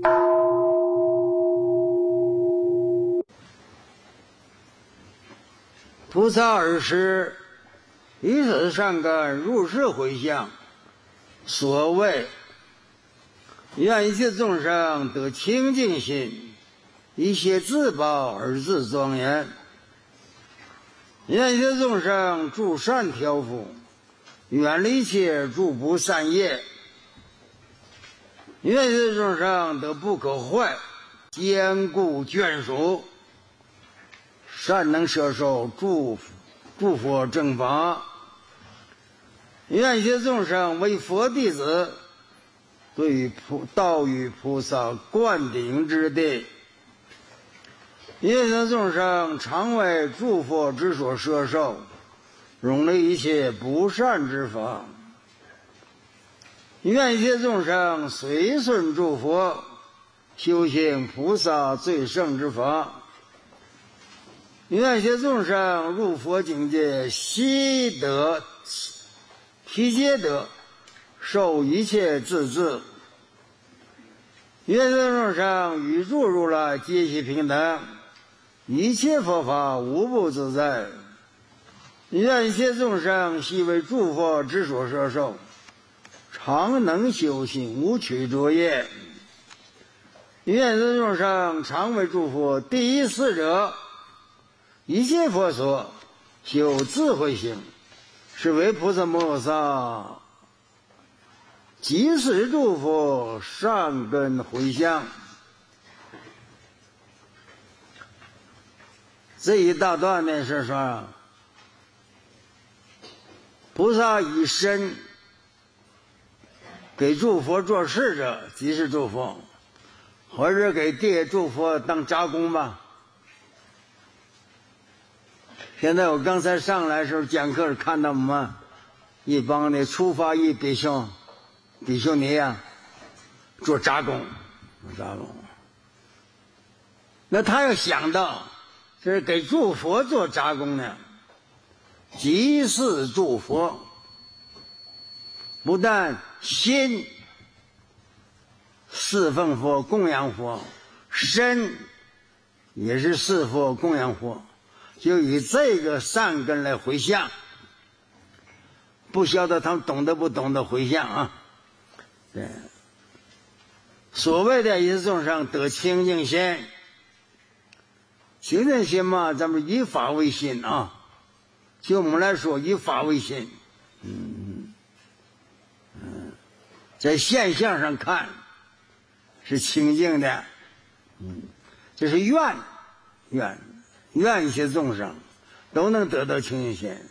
菩萨二世以此善根如是回向，所谓愿一切众生得清净心，一切自宝而自庄严；愿一切众生诸善调伏，远离一切诸不善业；愿一切众生得不可坏，坚固眷属，善能摄受诸佛正法；愿一切众生为佛弟子，对于道与菩萨灌顶之地；愿一切众生常为诸佛之所摄受，容离一切不善之法；愿一切众生随顺诸佛，修行菩萨最胜之法；愿一切众生入佛境界，悉得披皆得，受一切自治；愿一切众生与诸如来皆悉平等，一切佛法无不自在；愿一切众生悉为诸佛之所摄受，常能修行无取着业；愿一切众生常为诸佛第一侍者，一切佛所修智慧行，是为菩萨摩诃萨即是诸佛善根回向。这一大段呢是说，菩萨以身给诸佛做事者，即是诸佛，或者给地诸佛当杂工吧。现在我刚才上来的时候讲课，看到我们一帮的出发一弟兄尼啊，做杂工。那他要想到这是给诸佛做杂工呢，即是诸佛，不但心侍奉佛供养佛，身也是侍佛供养佛，就以这个善根来回向。不晓得他们懂得不懂得回向啊？对，所谓的一切众生得清净心，清净心嘛，咱们以法为心啊。就我们来说，以法为心。在现象上看是清净的，这是愿一切众生都能得到清净心。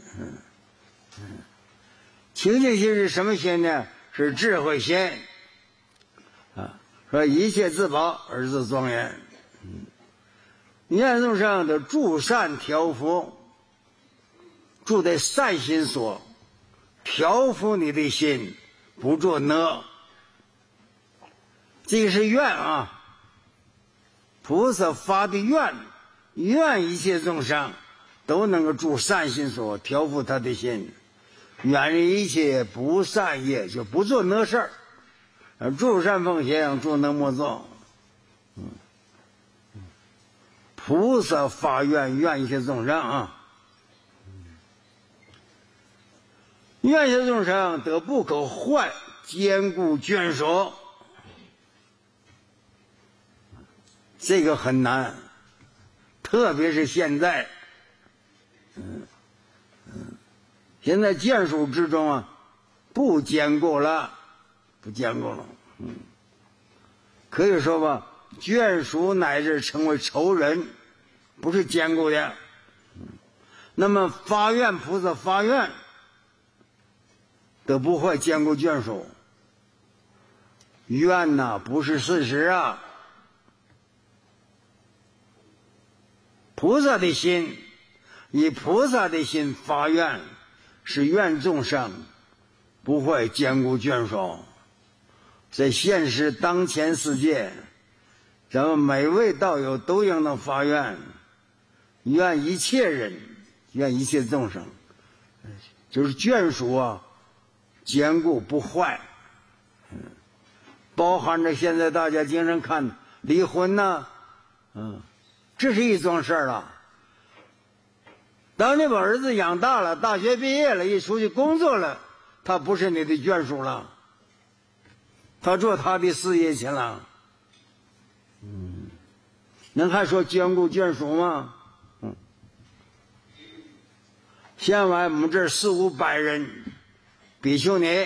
清净心是什么心呢？是智慧心啊！说一切自宝而自庄严。愿众生的诸善调伏，住在善心所，调伏你的心，不作恶。这个是愿啊，菩萨发的愿，愿一切众生都能够住善心所，调伏他的心，远离一切不善业，就不做恶事儿，诸善奉行，诸恶莫作。菩萨发愿，愿一切众生啊，愿一切众生得不可坏，坚固眷属。这个很难，特别是现在，现在眷属之中啊，不坚固了，可以说吧，眷属乃至成为仇人，不是坚固的。那么发愿，菩萨发愿得不坏坚固眷属，愿呐不是事实啊。菩萨的心，以菩萨的心发愿，是愿众生不会坚固眷属。在现实当前世界，咱们每位道友都应当发愿，愿一切人，愿一切众生，就是眷属啊，坚固不坏。 包含着现在大家经常看离婚呐，这是一桩事儿了。当你把儿子养大了，大学毕业了，一出去工作了，他不是你的眷属了，他做他的事业去了。能还说眷顾眷属吗？现在我们这400-500人，比丘尼，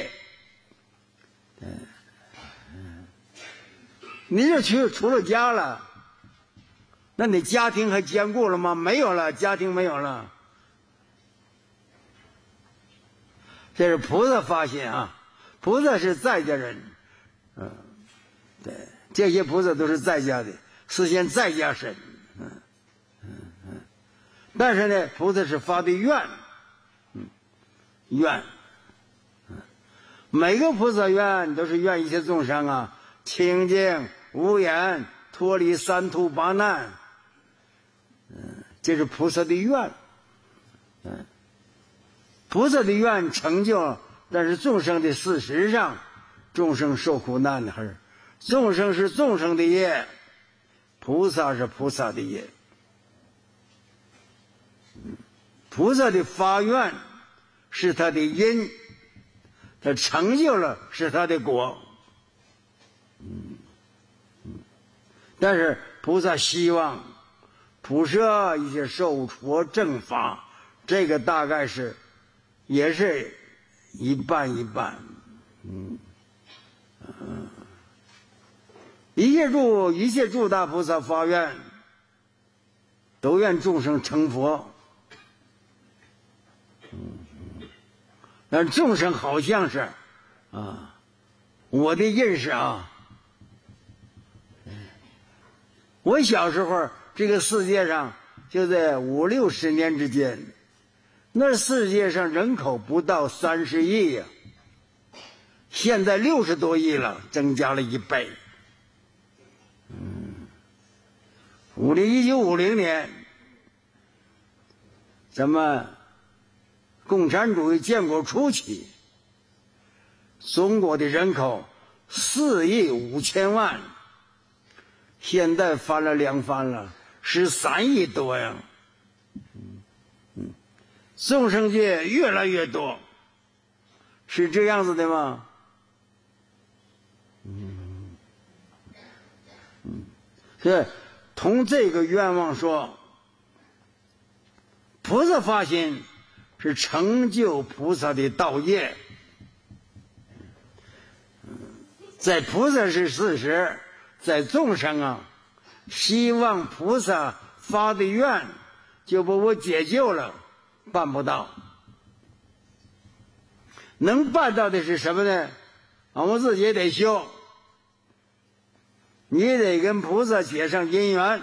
你这出了家了，那你家庭还兼顾了吗？没有了，家庭没有了。这是菩萨发心啊，菩萨是在家人，对，这些菩萨都是在家的，实现在家身，但是呢，菩萨是发的愿，愿，每个菩萨愿都是愿一切众生啊，清净无眼，脱离三途八难，这是菩萨的愿，菩萨的愿成就，但是众生的事实上，众生受苦难的还是众生是众生的业，菩萨是菩萨的业。菩萨的发愿是他的因，他成就了是他的果。但是菩萨希望普摄一切受佛正法，这个大概是也是一半一半。一切诸大菩萨发愿，都愿众生成佛。但众生好像是我的认识啊，我小时候这个世界上就在50-60年之间，那世界上人口不到30亿呀，现在60多亿了，增加了1倍。1950年，咱们共产主义建国初期，中国的人口4亿5千万，现在翻了2番了，13亿多呀。众生界越来越多，是这样子的吗？所以从这个愿望说，菩萨发心是成就菩萨的道业，在菩萨是事实，在众生啊，希望菩萨发的愿就把我解救了，办不到。能办到的是什么呢？我们自己得修，你得跟菩萨结上因缘，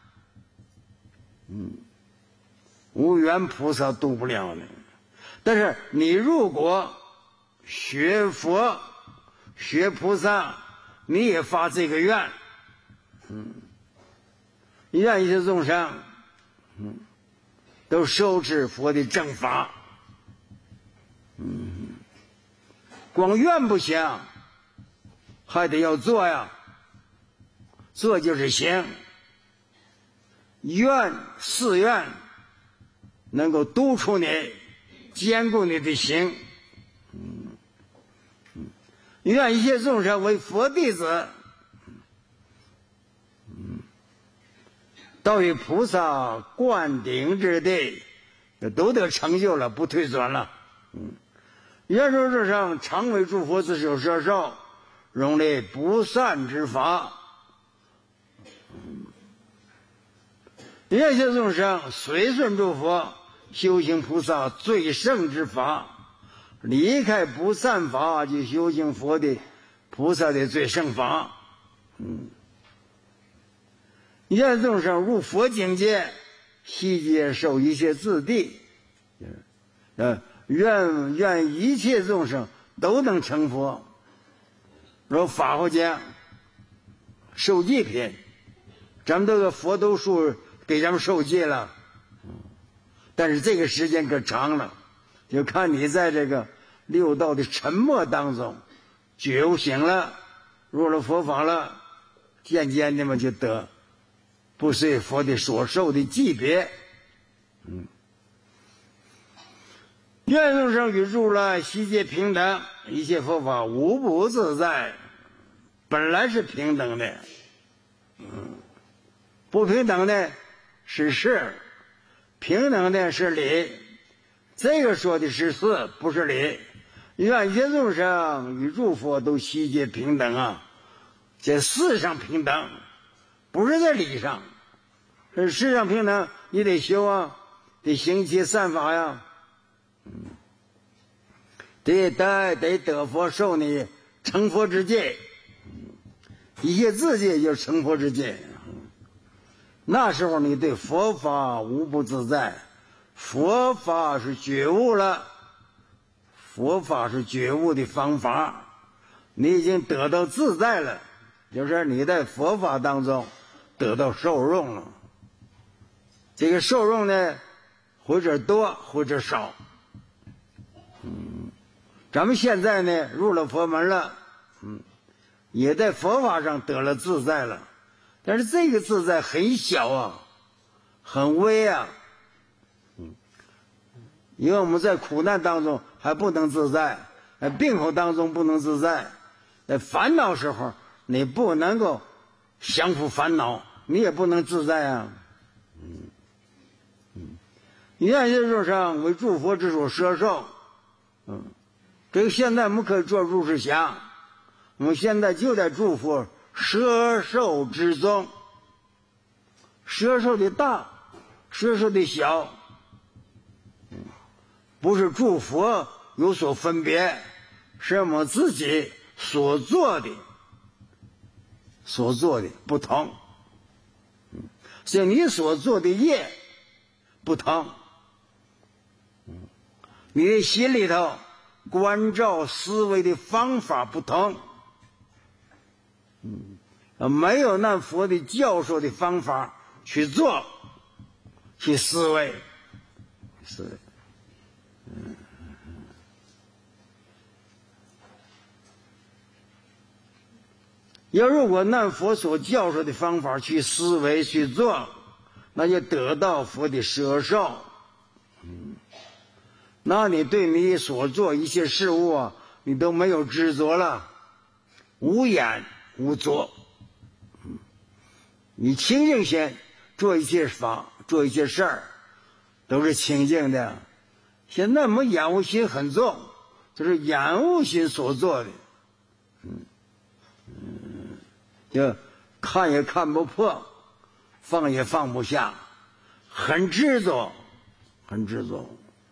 无缘菩萨度不了的。但是你如果学佛学菩萨，你也发这个愿，愿一切众生都受持佛的正法。光愿不行，还得要做呀，做就是行。誓愿能够督促你，兼顾你的行。愿一切众生为佛弟子，到与菩萨灌顶之地，都得成就了，不退转了。愿受众生常为诸佛自手摄受，容立不散之法。愿一切众生随顺诸佛，修行菩萨最胜之法，离开不散法，就修行佛的菩萨的最胜法。愿众生入佛境界，悉皆受一切自地。愿一切众生都能成佛。说法华经受记品，咱们这个佛都数给咱们受记了，但是这个时间可长了，就看你在这个六道的沉默当中觉悟醒了， 入了佛法了，渐渐的嘛就得不随佛的所受的级别。愿众生与如来悉皆平等，一切佛法无不自在，本来是平等的。不平等的是事，平等的是理。这个说的是事，不是理。愿一切众生与诸佛都悉皆平等啊，在事上平等，不是在理上。这事上平等，你得修啊，得行其善法呀，得得佛受你成佛之戒，一切自戒就是成佛之戒。那时候你对佛法无不自在，佛法是觉悟了，佛法是觉悟的方法，你已经得到自在了，就是你在佛法当中得到受用了。这个受用呢，或者多或者少。咱们现在呢入了佛门了，也在佛法上得了自在了，但是这个自在很小啊，很微啊。因为我们在苦难当中还不能自在，在病苦当中不能自在，在烦恼时候你不能够降服烦恼，你也不能自在啊。愿一切众生为诸佛之所摄受。这个现在我们可以做入世想，我们现在就在诸佛摄受之中，摄受的大，摄受的小，不是诸佛有所分别，是我们自己所做的不同，是你所做的业不同，你的心里头关照思维的方法不同，没有按佛的教授的方法去做，去思维。要如果按佛所教授的方法去思维去做，那就得到佛的摄受。那你对你所做一切事物啊，你都没有执着了，无眼无作。你清净心做一切法，做一些事儿，都是清净的。现在我们眼恶心很重，就是眼恶心所做的，就看也看不破，放也放不下，很执着，很执着。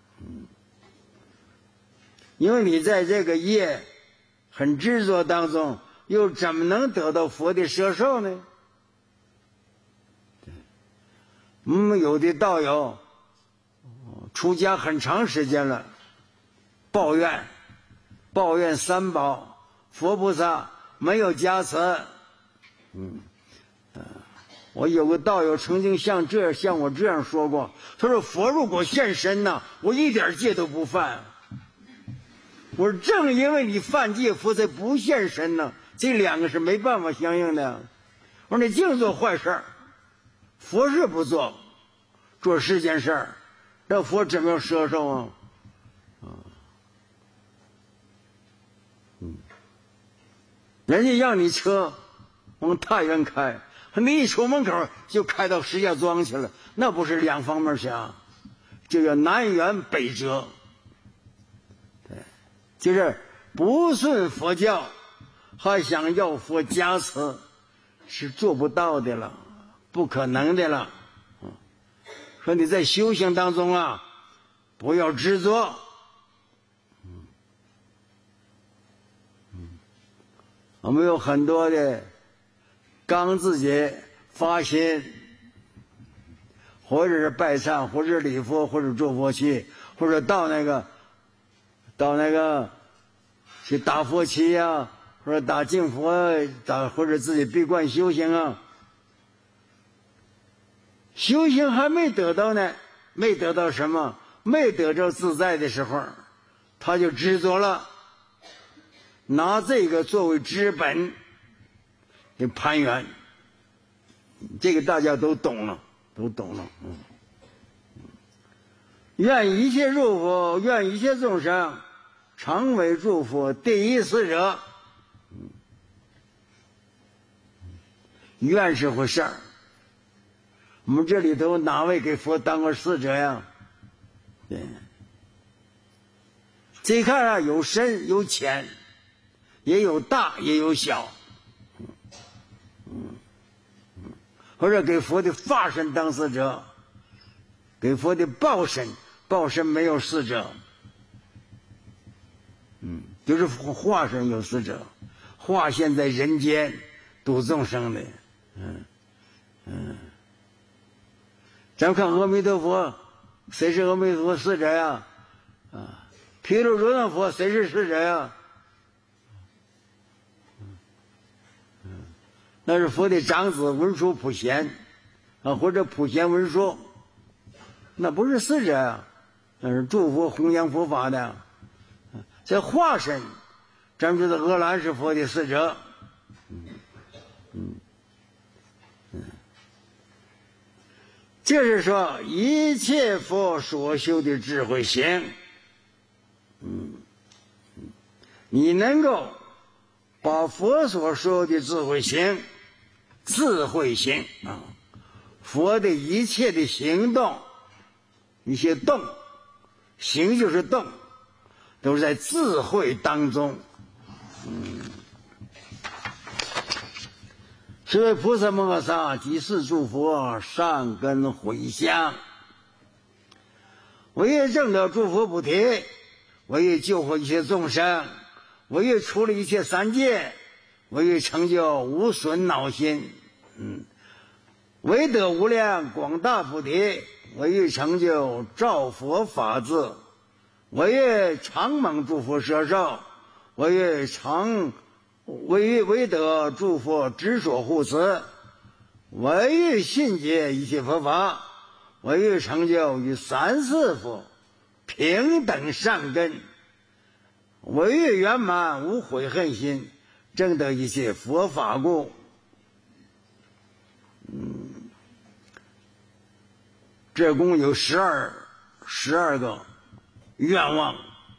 因为你在这个业很执着当中，又怎么能得到佛的摄受呢？有的道友出家很长时间了，抱怨三宝佛菩萨没有加持。我有个道友曾经像我这样说过，他说佛如果现身呢，我一点戒都不犯。我说正因为你犯戒，佛才不现身呢，这两个是没办法相应的。我说你净做坏事，佛事不做，做世间事儿，这佛怎么样摄受啊？人家让你车往太原开，你一出门口就开到石家庄去了，那不是两方面想，这叫南辕北辙。就是不顺佛教，还想要佛加持，是做不到的了，不可能的了。说你在修行当中啊，不要执着。我们有很多的刚自己发心，或者是拜忏，或者是礼佛，或者做佛七，或者到那个去打佛七啊，或者打净佛，或者自己闭关修行啊。修行还没得到呢，没得到什么，没得着自在的时候，他就执着了，拿这个作为资本， 的攀援，这个大家都懂了，愿一切诸佛，愿一切众生成为诸佛第一使者。愿是回事儿。我们这里头哪位给佛当过使者呀？对，这看啊，有深有浅，也有大也有小。或者给佛的化身当使者，给佛的报身没有使者。就是化身有使者，化现在人间度众生的。咱看阿弥陀佛，谁是阿弥陀佛使者呀？毗卢遮那佛谁是使者呀？那是佛的长子文殊普贤或者普贤文殊，那不是使者呀，那是诸佛弘扬佛法的。这化身，咱们知道阿难是佛的使者。就是说一切佛所修的智慧行，你能够把佛所说的智慧行佛的一切的行动，一些动，行就是动，都是在智慧当中。所谓菩萨摩诃萨即是诸佛善根回向，我也证得诸佛菩提，我也救活一切众生，我也处理一切三界，我也成就无损恼心，唯得无量广大菩提，我也成就照佛法智，我也常蒙诸佛摄受，我也唯得诸佛执所护持，我也信解一切佛法，我也成就与三世佛平等善根，我也圆满无悔恨心，证得一切佛法故。这共有12个愿望。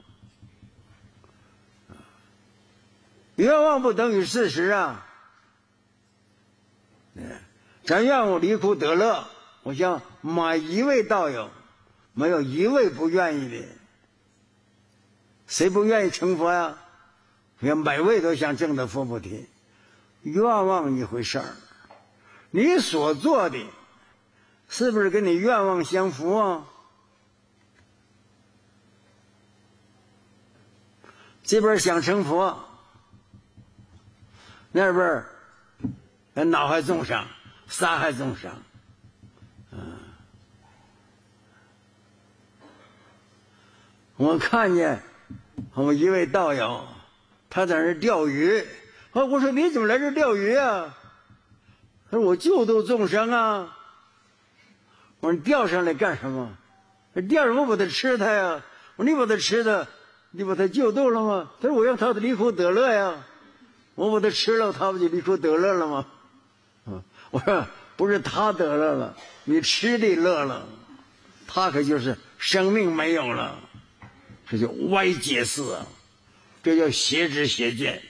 愿望不等于事实啊！咱愿望离苦得乐，我想每一位道友，没有一位不愿意的。谁不愿意成佛呀？我想每位都想证得佛菩提。愿望一回事儿，你所做的是不是跟你愿望相符啊？这边想成佛，那边恼害众生，杀害众生。我看见我们一位道友，他在那儿钓鱼。我说你怎么来这钓鱼啊？他说我救度众生啊。我说你钓上来干什么？钓什么把它吃它呀？我说你把它吃的，你把它救度了吗？他说我让他离苦得乐呀。我把它吃了，他不就离苦得乐了吗？我说不是他得乐了，你吃的乐了，他可就是生命没有了。这叫歪解释啊，这叫邪知邪见。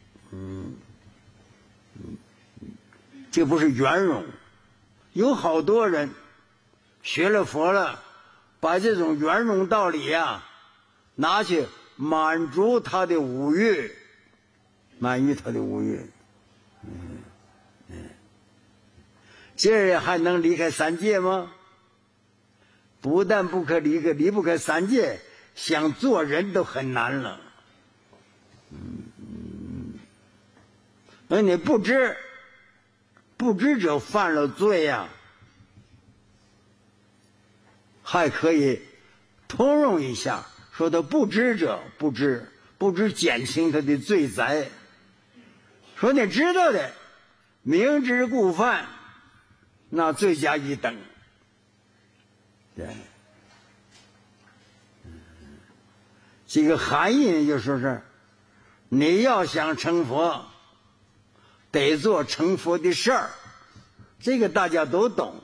这不是圆融。有好多人学了佛了，把这种圆融道理啊拿去满足他的五欲，满足他的五欲。这人还能离开三界吗？不但不可离不开三界，想做人都很难了。而你不知者犯了罪呀，还可以通融一下，说他不知者不知减轻他的罪责。说你知道的，明知故犯，那罪加一等。对，这个含义就说是，你要想成佛， 得做成佛的事儿，这个大家都懂。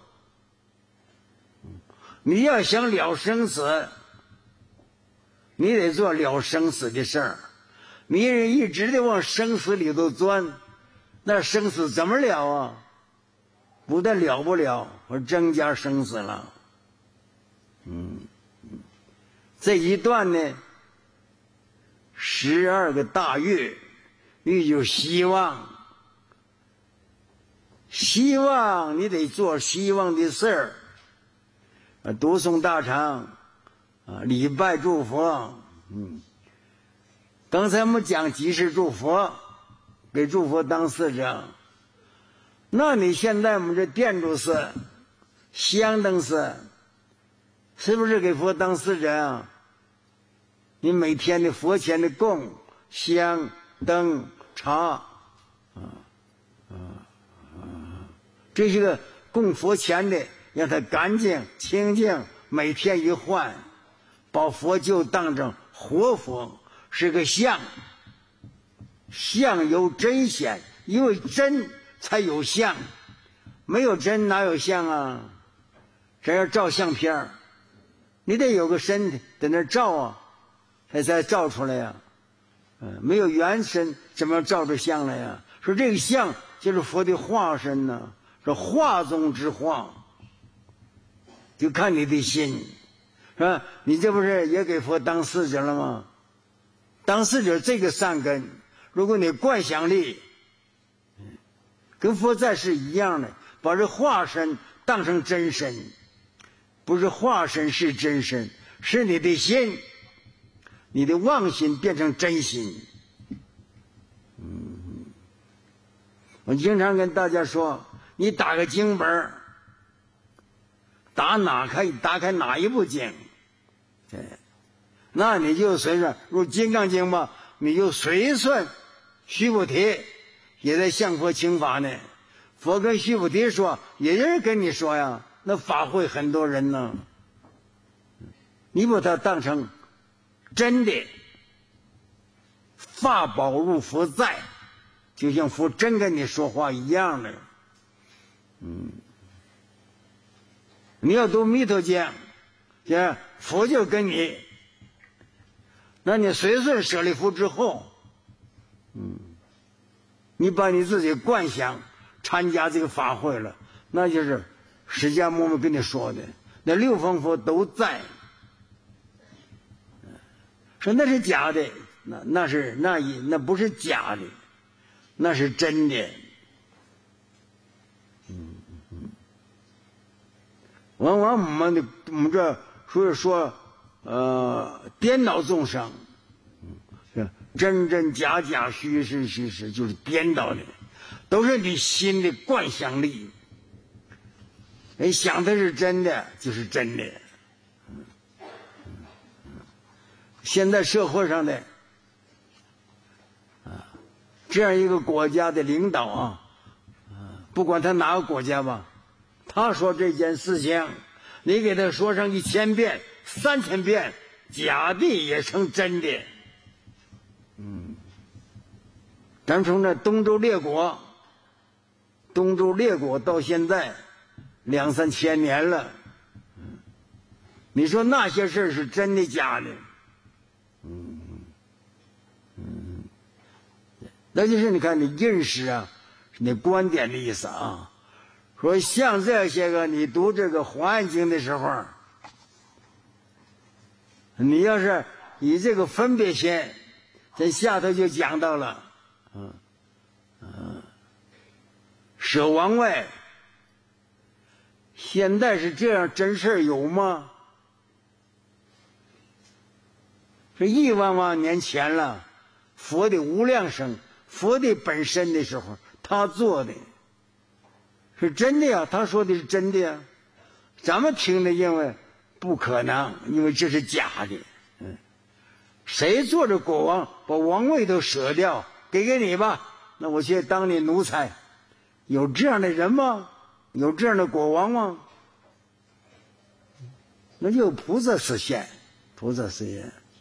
你要想了生死，你得做了生死的事儿。你一直的往生死里头钻，那生死怎么了啊？不但了不了，而增加生死了。这一段呢，12个大欲，欲就希望，希望你得做希望的事儿，读诵大乘，礼拜诸佛。刚才我们讲即是诸佛，给诸佛当侍者。那你现在我们这殿主寺、香灯寺，是不是给佛当侍者啊？你每天的佛前的供香灯茶这些个供佛前的，让它干净清净，每天一换，把佛就当成活佛，是个相。相由真显，因为真才有相，没有真哪有相啊？这要照相片，你得有个身体在那照啊，才照出来呀。没有原身怎么照出相来呀？说这个相就是佛的化身呢，是化中之化，就看你的心，是吧？你这不是也给佛当侍者了吗？当侍者这个善根，如果你观想力跟佛在是一样的，把这化身当成真身，不是化身是真身，是你的心，你的妄心变成真心。我经常跟大家说，你打个经本，打开哪一部经，那你就随着如《金刚经》吧，你就随顺须菩提也在向佛请法呢。佛跟须菩提说，也有人跟你说呀，那法会很多人呢，你把它当成真的法宝入佛在，就像佛真跟你说话一样的。你要读弥陀经，佛就跟你，那你随顺舍利弗之后，你把你自己观想参加这个法会了，那就是释迦牟尼跟你说的，那六方佛都在。说那是假的，那不是假的，那是真的。往往我们这说颠倒众生，真真假假，虚实虚实，就是颠倒的，都是你心的观想力。你想的是真的，就是真的。现在社会上的这样一个国家的领导不管他哪个国家吧，他说这件事情，你给他说上1000遍、3000遍，假的也成真的。咱从这东周列国到现在2、3千年了，你说那些事是真的假的？那就是你看你认识是你观点的意思啊。说像这些个，你读这个《华严经》的时候，你要是以这个分别心，在下头就讲到了，舍王位，现在是这样，真事有吗？是亿万万年前了，佛的无量生，佛的本身的时候，他做的是真的呀，他说的是真的呀。咱们听的因为不可能，因为这是假的。谁做着国王，把王位都舍掉，给你吧，那我去当你奴才。有这样的人吗？有这样的国王吗？那就菩萨实现，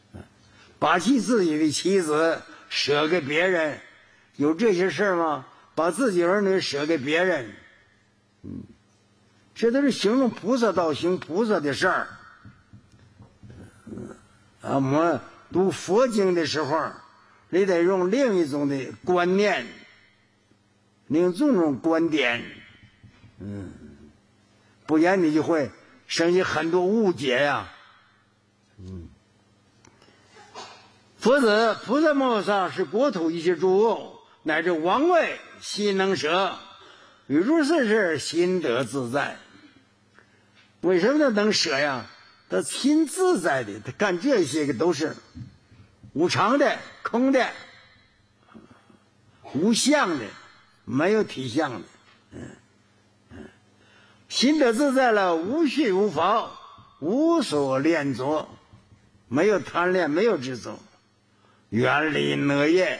把弃自己的妻子舍给别人，有这些事吗？ 把自己儿女舍给别人。这都是形容菩萨道行菩萨的事儿。我们读佛经的时候，你得用另一种的观念，另一种观点，不然你就会生起很多误解呀。佛子菩萨摩诃萨是国土一切诸物乃至王位心能舍，与诸事事心得自在。为什么他能舍呀？他心自在的，他干这些个都是无常的、空的、无相的，没有体相的。心得自在了，无绪无法，无所恋着，没有贪恋，没有执着，远离恶业。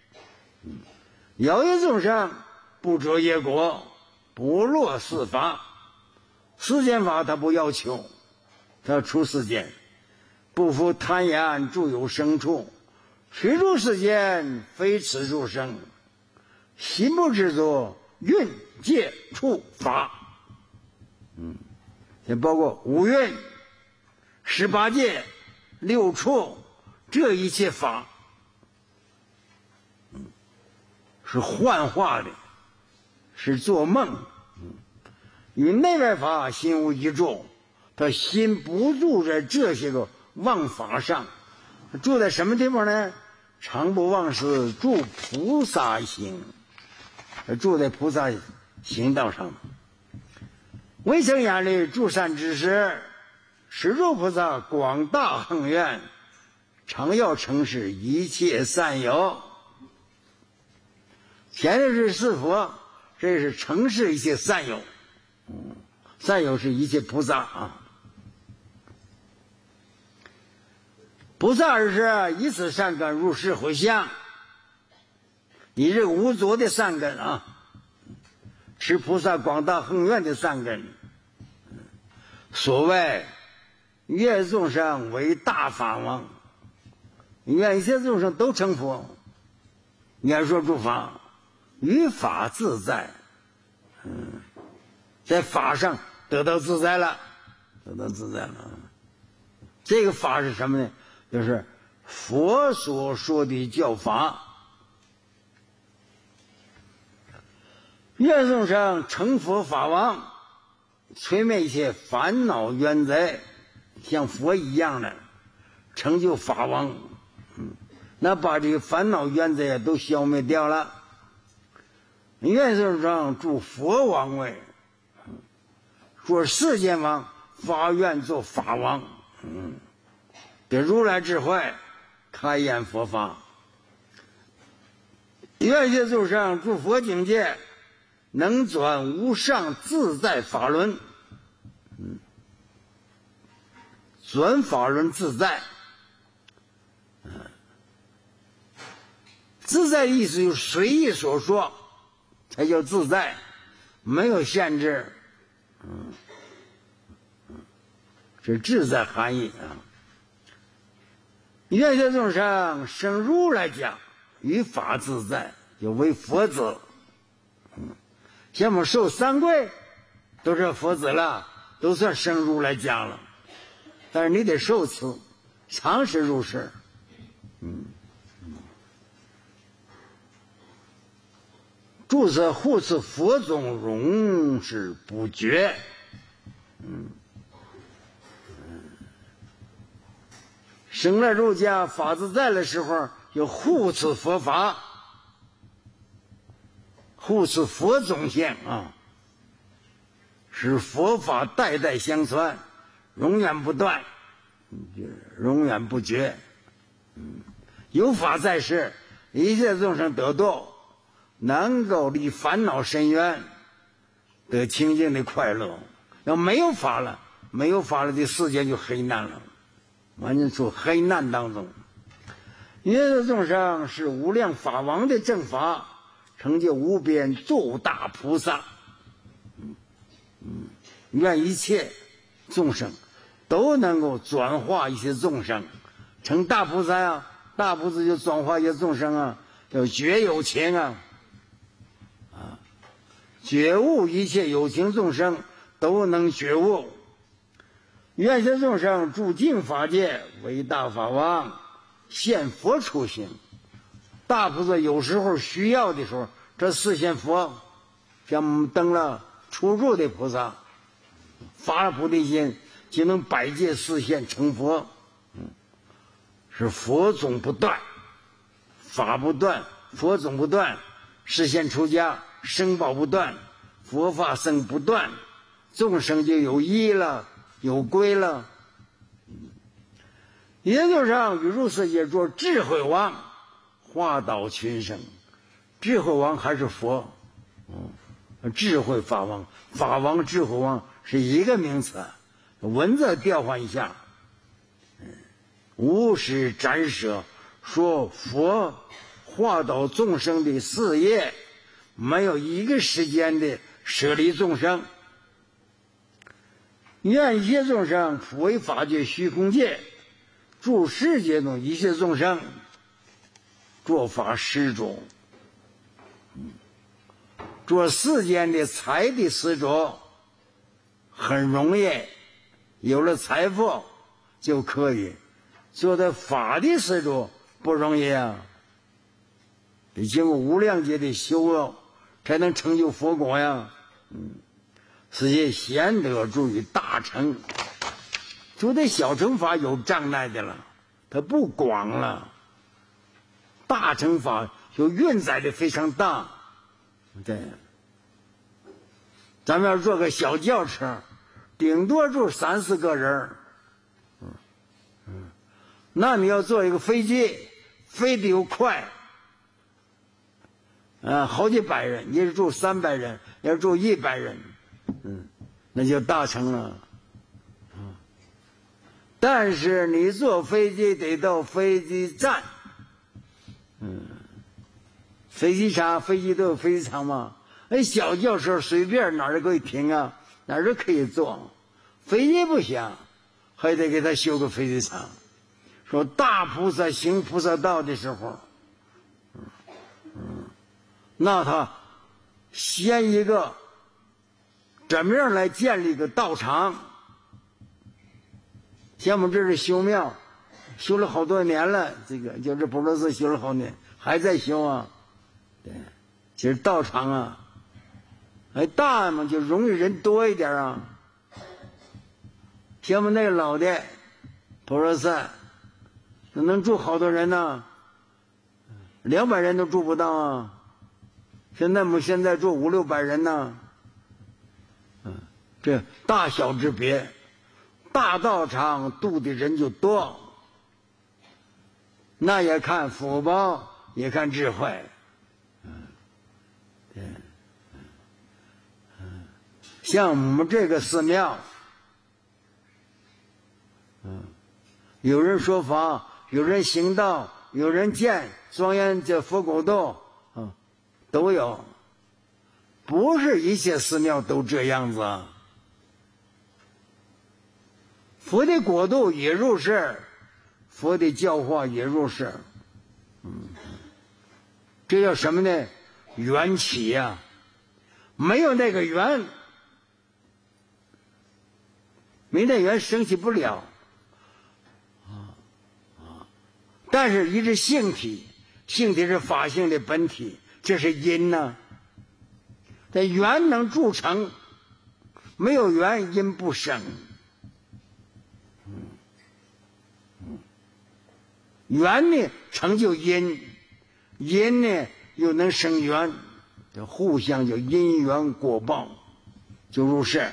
有一众生不着业果，不落世法，世间法他不要求，他出世间，不负贪言，住有生处，随入世间，非此入生，心不执着，蕴界处法。也包括五蕴、18界、6处，这一切法是幻化的，是做梦。与内外法心无一住，他心不住在这些个妄法上，住在什么地方呢？常不忘失，住菩萨行，住在菩萨行道上。唯生眼里诸善知识，是入菩萨广大恒愿，常要承事一切善友。前面是四佛，这是承事一切善友。善友是一切菩萨啊。菩萨而是以此善根入世回向，以这个无着的善根啊，持菩萨广大恒愿的善根。所谓愿众生为大法王，愿一切众生都成佛，愿说诸法于法自在，在法上得到自在了，得到自在了。这个法是什么呢？就是佛所说的教法。愿众生成佛法王，摧灭一切烦恼冤灾，像佛一样的成就法王。那把这个烦恼冤灾都消灭掉了。愿众生住佛王位，做世间王，发愿做法王。得如来智慧，开演佛法。愿一切众生住佛境界，能转无上自在法轮。转法轮自在。自在的意思就是随意所说，才叫自在，没有限制。是自在含义啊。愿一切众生生如来家，于法自在，就为佛子。像我们受三皈都是佛子了，都算生如来家了。但是你得受持，常时入世。住此护持佛种，荣是不绝。生来入家法自在的时候，就护持佛法，护持佛种性啊，使佛法代代相传，永远不断，永远不绝。有法在世，一切众生得度，能够离烦恼深渊，得清净的快乐。要没有法了，没有法了，这世界就黑暗了，完全处黑暗当中。一切众生是无量法王的正法，成就无边诸大菩萨。愿一切众生都能够转化一些众生，成大菩萨啊！大菩萨就转化一些众生啊，叫觉有情啊。 觉悟一切有情众生都能觉悟。愿解众生住净法界，为大法王，现佛出行。大菩萨有时候需要的时候，这示现佛，像我们登了出入的菩萨，发了菩提心，就能百界示现成佛。是佛种不断，法不断，佛种不断，示现出家，生报不断，佛法生不断，众生就有依了，有归了。也就是让宇宙世界做智慧王，化导群生。智慧王还是佛，智慧法王，法王智慧王是一个名词，文字调换一下。无始斩舍说佛化导众生的事业，没有一个时间的舍离众生。愿一切众生普为法界虚空界，住世界中一切众生做法施主，做世间的财的施主很容易，有了财富就可以。做的法的施主不容易啊，得经过无量劫的修道，才能成就佛果呀。是些贤德助于大成，就这小乘法有障碍的了，它不广了。大乘法就运载的非常大。对，咱们要坐个小轿车，顶多住3、4个人。那你要坐一个飞机，飞得又快，好几百人，你是住300人，要是住100人，那就大成了。但是你坐飞机得到飞机站，飞机场，飞机都有飞机场嘛。小轿车随便哪儿都可以停啊，哪儿都可以坐，飞机不行，还得给他修个飞机场。说大菩萨行菩萨道的时候，那他先一个怎么样来建立一个道场？像我们这是修庙，修了好多年了，这个就是普陀寺修了好年，还在修啊。对，其实道场啊，大嘛就容易人多一点啊。像我们那个老的普陀寺。能住好多人呢，200人都住不到啊。现在住500、600人呢。这大小之别，大道场度的人就多，那也看福报，也看智慧。像我们这个寺庙，有人说法，有人行道，有人见庄严这佛国度，都有，不是一切寺庙都这样子。佛的国度也入世，佛的教化也入世。这叫什么呢？缘起呀，没有那个缘，没那缘升起不了。但是一是性体，性体是法性的本体，这是因呢。这缘能铸成，没有缘因不生。缘呢成就因，因呢又能生缘，这互相就因缘果报，就入世。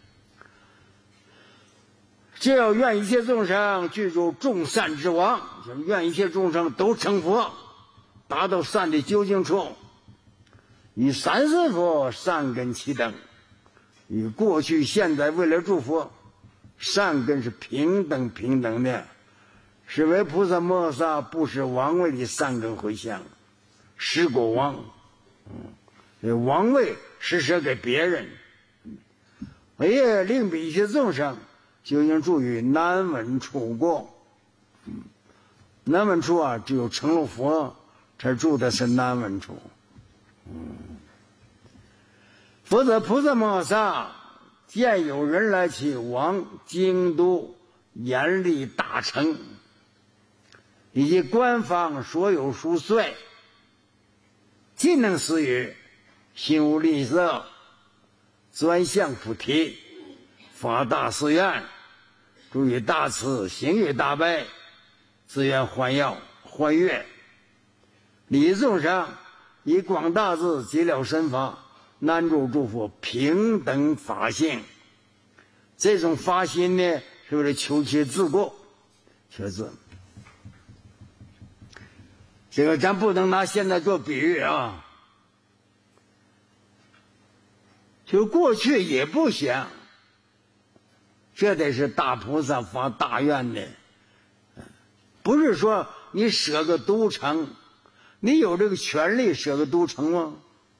这要愿一切众生具足众善之王，就是愿一切众生都成佛，达到善的究竟处。以三世佛善根齐等，与过去现在未来诸佛善根是平等的，是为菩萨摩诃萨不是王位的善根回向，施果王，王位施舍给别人，也令彼一切众生究竟住于难闻处过。难闻处啊，只有成了佛才住的是难闻处。 否则菩萨摩诃萨见有人来其往京都严厉大臣以及官方所有属岁，尽能施予，心无吝啬，专向菩提，发大誓愿，住于大慈，行于大悲，自愿还要还愿，礼众生，以广大智极了身法，南住诸佛平等法性。这种发心呢，是为了求其自过，求自。这个咱不能拿现在做比喻啊，就过去也不行，这得是大菩萨发大愿的，不是说你舍个都城，你有这个权利舍个都城吗？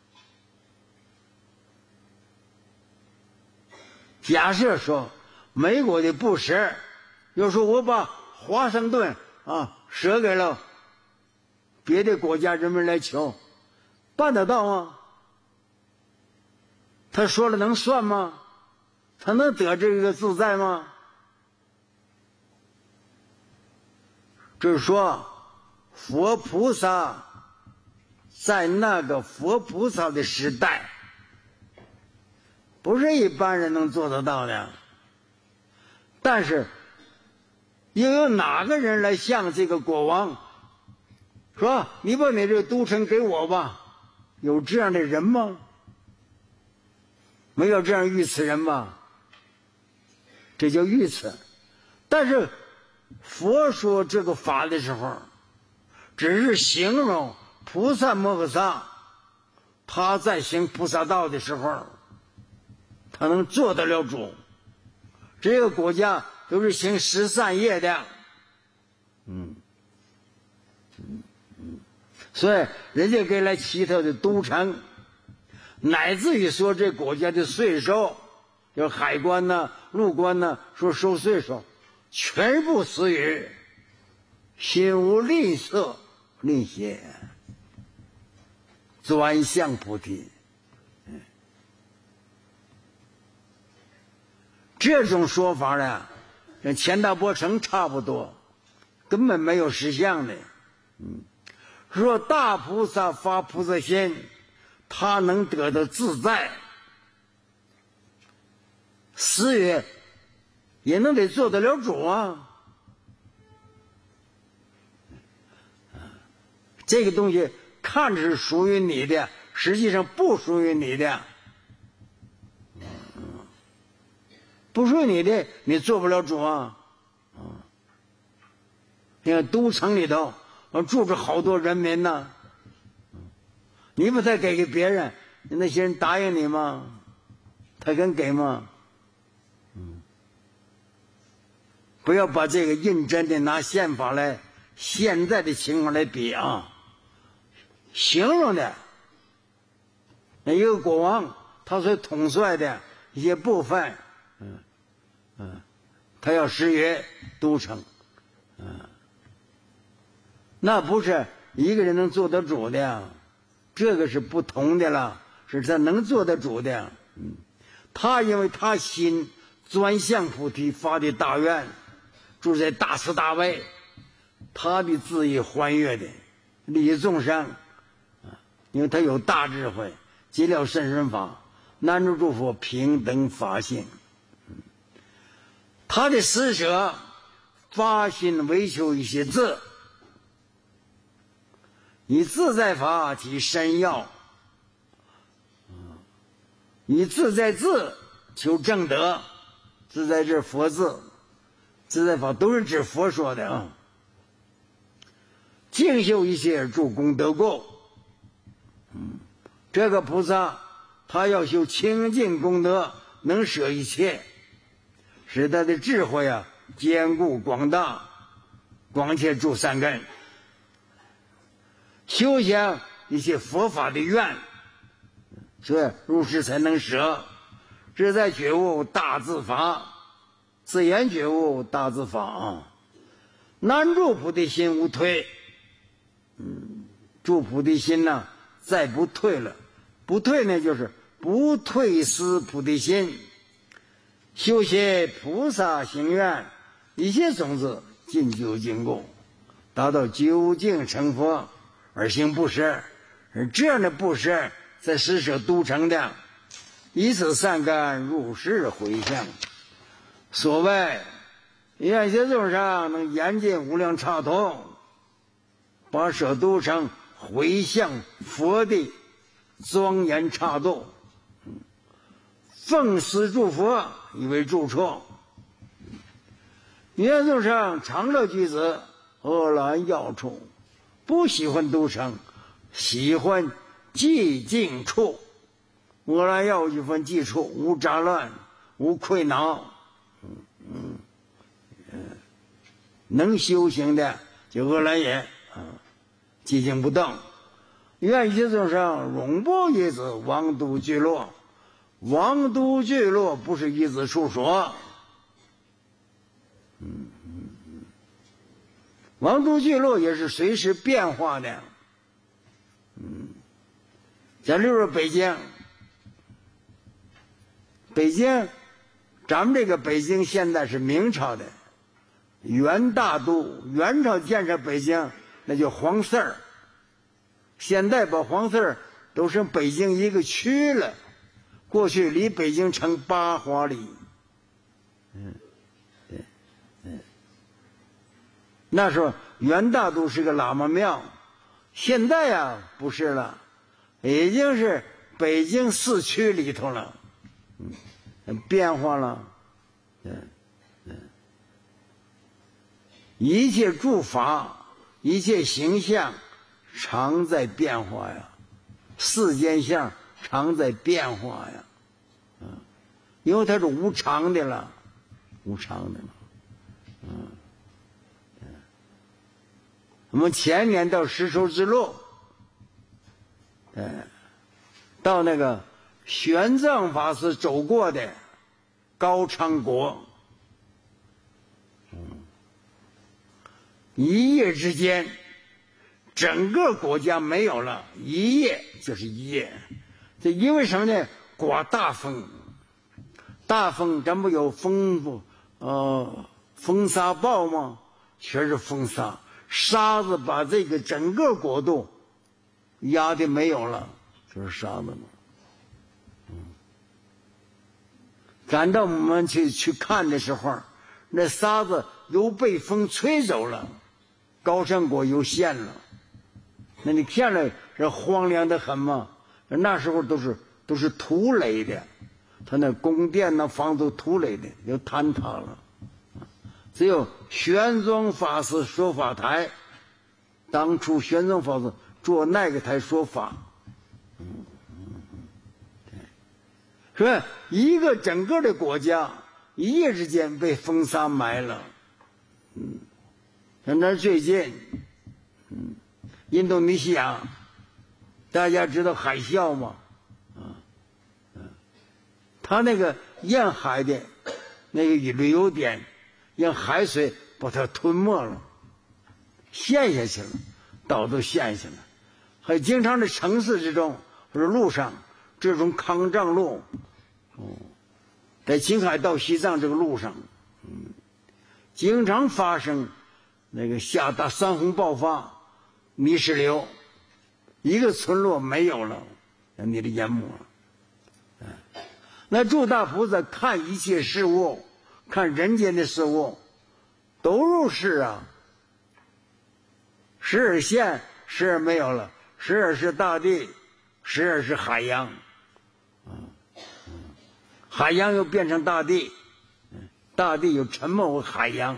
假设说美国的布什要说我把华盛顿舍给了别的国家人民来求，办得到吗？他说了能算吗？他能得这个自在吗？就是说佛菩萨在那个佛菩萨的时代，不是一般人能做得到的。但是又有哪个人来向这个国王说你把你这个都城给我吧？有这样的人吗？没有这样愚痴人吧？这叫愚痴。但是佛说这个法的时候，只是形容菩萨摩诃萨他在行菩萨道的时候，他能做得了主。这个国家都是行十善业的，所以人家给来其他的都城，乃至于说这国家的税收，就海关呐、陆关呐，说收税收，全部施予，心无吝啬吝惜，专向菩提。这种说法呢，跟钱大波城差不多，根本没有实相的。说大菩萨发菩萨心，他能得到自在，施予也能得做得了主啊。这个东西看着是属于你的，实际上不属于你的。不属于你的，你做不了主啊！你看都城里头住着好多人民呢，你把它给别人，那些人答应你吗？他肯给吗？不要把这个认真的拿宪法来现在的情况来比啊！形容的那一个国王，他所统帅的一些部分。他要施予都城，那不是一个人能做得主的，这个是不同的了，是他能做得主的。他因为他心专向菩提发的大愿，住在大慈大悲，他的自意欢悦的利益众生，因为他有大智慧，极了甚深法，南住诸佛平等法性。他的施舍发心为求一些字，以自在法及身要，以自在字求正德。自在这佛字，自在法都是指佛说的啊。净修一切助功德过，这个菩萨他要修清净功德，能舍一切，使他的智慧坚固广大，广且住三根，修行一些佛法的愿，所以入世才能舍。自在觉悟大自法，自言觉悟大自法，南住菩提心无退。住菩提心呢，再不退了，不退呢就是不退失菩提心，修习菩萨行愿，一切种子尽究尽故，达到究竟成佛而行布施，而这样的布施在施舍都成的，以此善根入世回向。所谓愿解众生能严禁无量刹土，把舍都成回向佛的庄严刹土，奉施诸佛以为住处。愿众生常乐居子，阿兰要处，不喜欢都城，喜欢寂静处。阿兰要一分寂处，无杂乱，无溃恼。能修行的就阿兰也寂静不动。愿一切众生永不一子王都聚落。王都聚落不是一子处所，王都聚落也是随时变化的。咱例如北京，咱们这个北京现在是明朝的元大都，元朝建设北京那叫黄四儿，现在把黄四儿都成北京一个区了。过去离北京城8华里，那时候元大都是个喇嘛庙，现在不是了，已经是北京市区里头了，变化了。一切诸法，一切形象，常在变化呀，世间相常在变化呀，因为它是无常的了，无常的了。我们前年到丝绸之路，到那个玄奘法师走过的高昌国，一夜之间，整个国家没有了，一夜就是一夜。这因为什么呢？刮大风，大风咱不有风沙暴吗？全是风沙，沙子把这个整个国度压的没有了，就是沙子嘛。赶到我们去看的时候，那沙子又被风吹走了，高山国又陷了。那你看了这荒凉的很嘛？那时候都是土垒的，他那宫殿那房子土垒的，就坍塌了。只有玄奘法师说法台，当初玄奘法师做那个台说法，是吧？一个整个的国家一夜之间被风沙埋了。那最近，印度尼西亚，大家知道海啸吗？他那个沿海的那个旅游点，让海水把它吞没了，陷下去了，岛都陷下去了。还经常在城市之中或者路上，这种康藏路，在青海到西藏这个路上，经常发生那个下大山洪爆发，泥石流，一个村落没有了，让你的淹没了。那诸大菩萨看一切事物，看人间的事物，都如是啊。时而现，时而没有了，时而是大地，时而是海洋，海洋又变成大地，大地又沉没为海洋。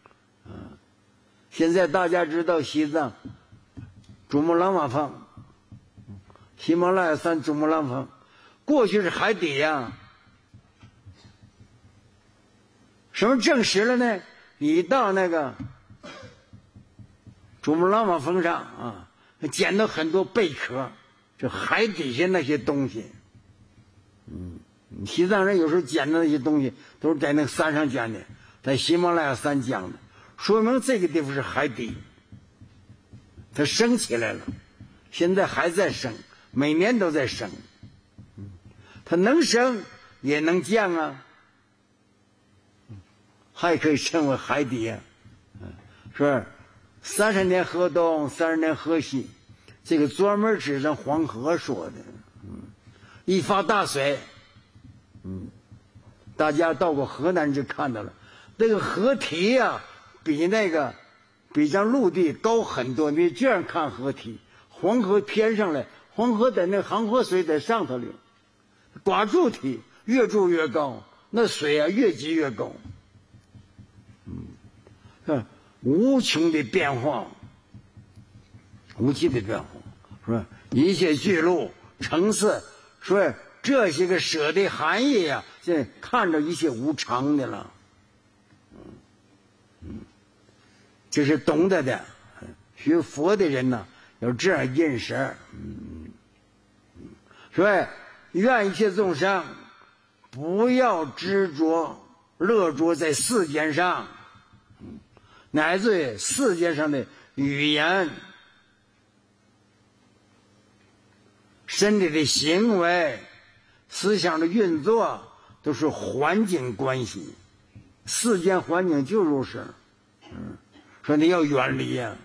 现在大家知道西藏珠穆朗玛峰，喜马拉雅山珠穆朗玛峰，过去是海底呀。什么证实了呢？你到那个珠穆朗玛峰上捡到很多贝壳，就海底下那些东西。西藏人有时候捡的那些东西都是在那个山上捡的，在喜马拉雅山捡的，说明这个地方是海底，它升起来了，现在还在升，每年都在升。 它能升也能降啊，还可以成为海底啊，是30年河东，30年河西，这个专门指着黄河说的。一发大水，大家到过河南就看到了，这个河体啊，比咱陆地高很多。你这样看河体，黄河偏上来，黄河在那黄河水在上头流，刮筑体越筑越高，那水啊越积越高。无穷的变化，无极的变化，是吧？一切巨鹿成色，所以这些个舍的含义啊，这看着一些无常的了。这是懂得的，学佛的人呢，要这样认识。所以愿一切众生不要执着乐着在世间上，乃至于世界上的语言、身体的行为、思想的运作，都是环境关系。世间环境就如是，说你要远离呀，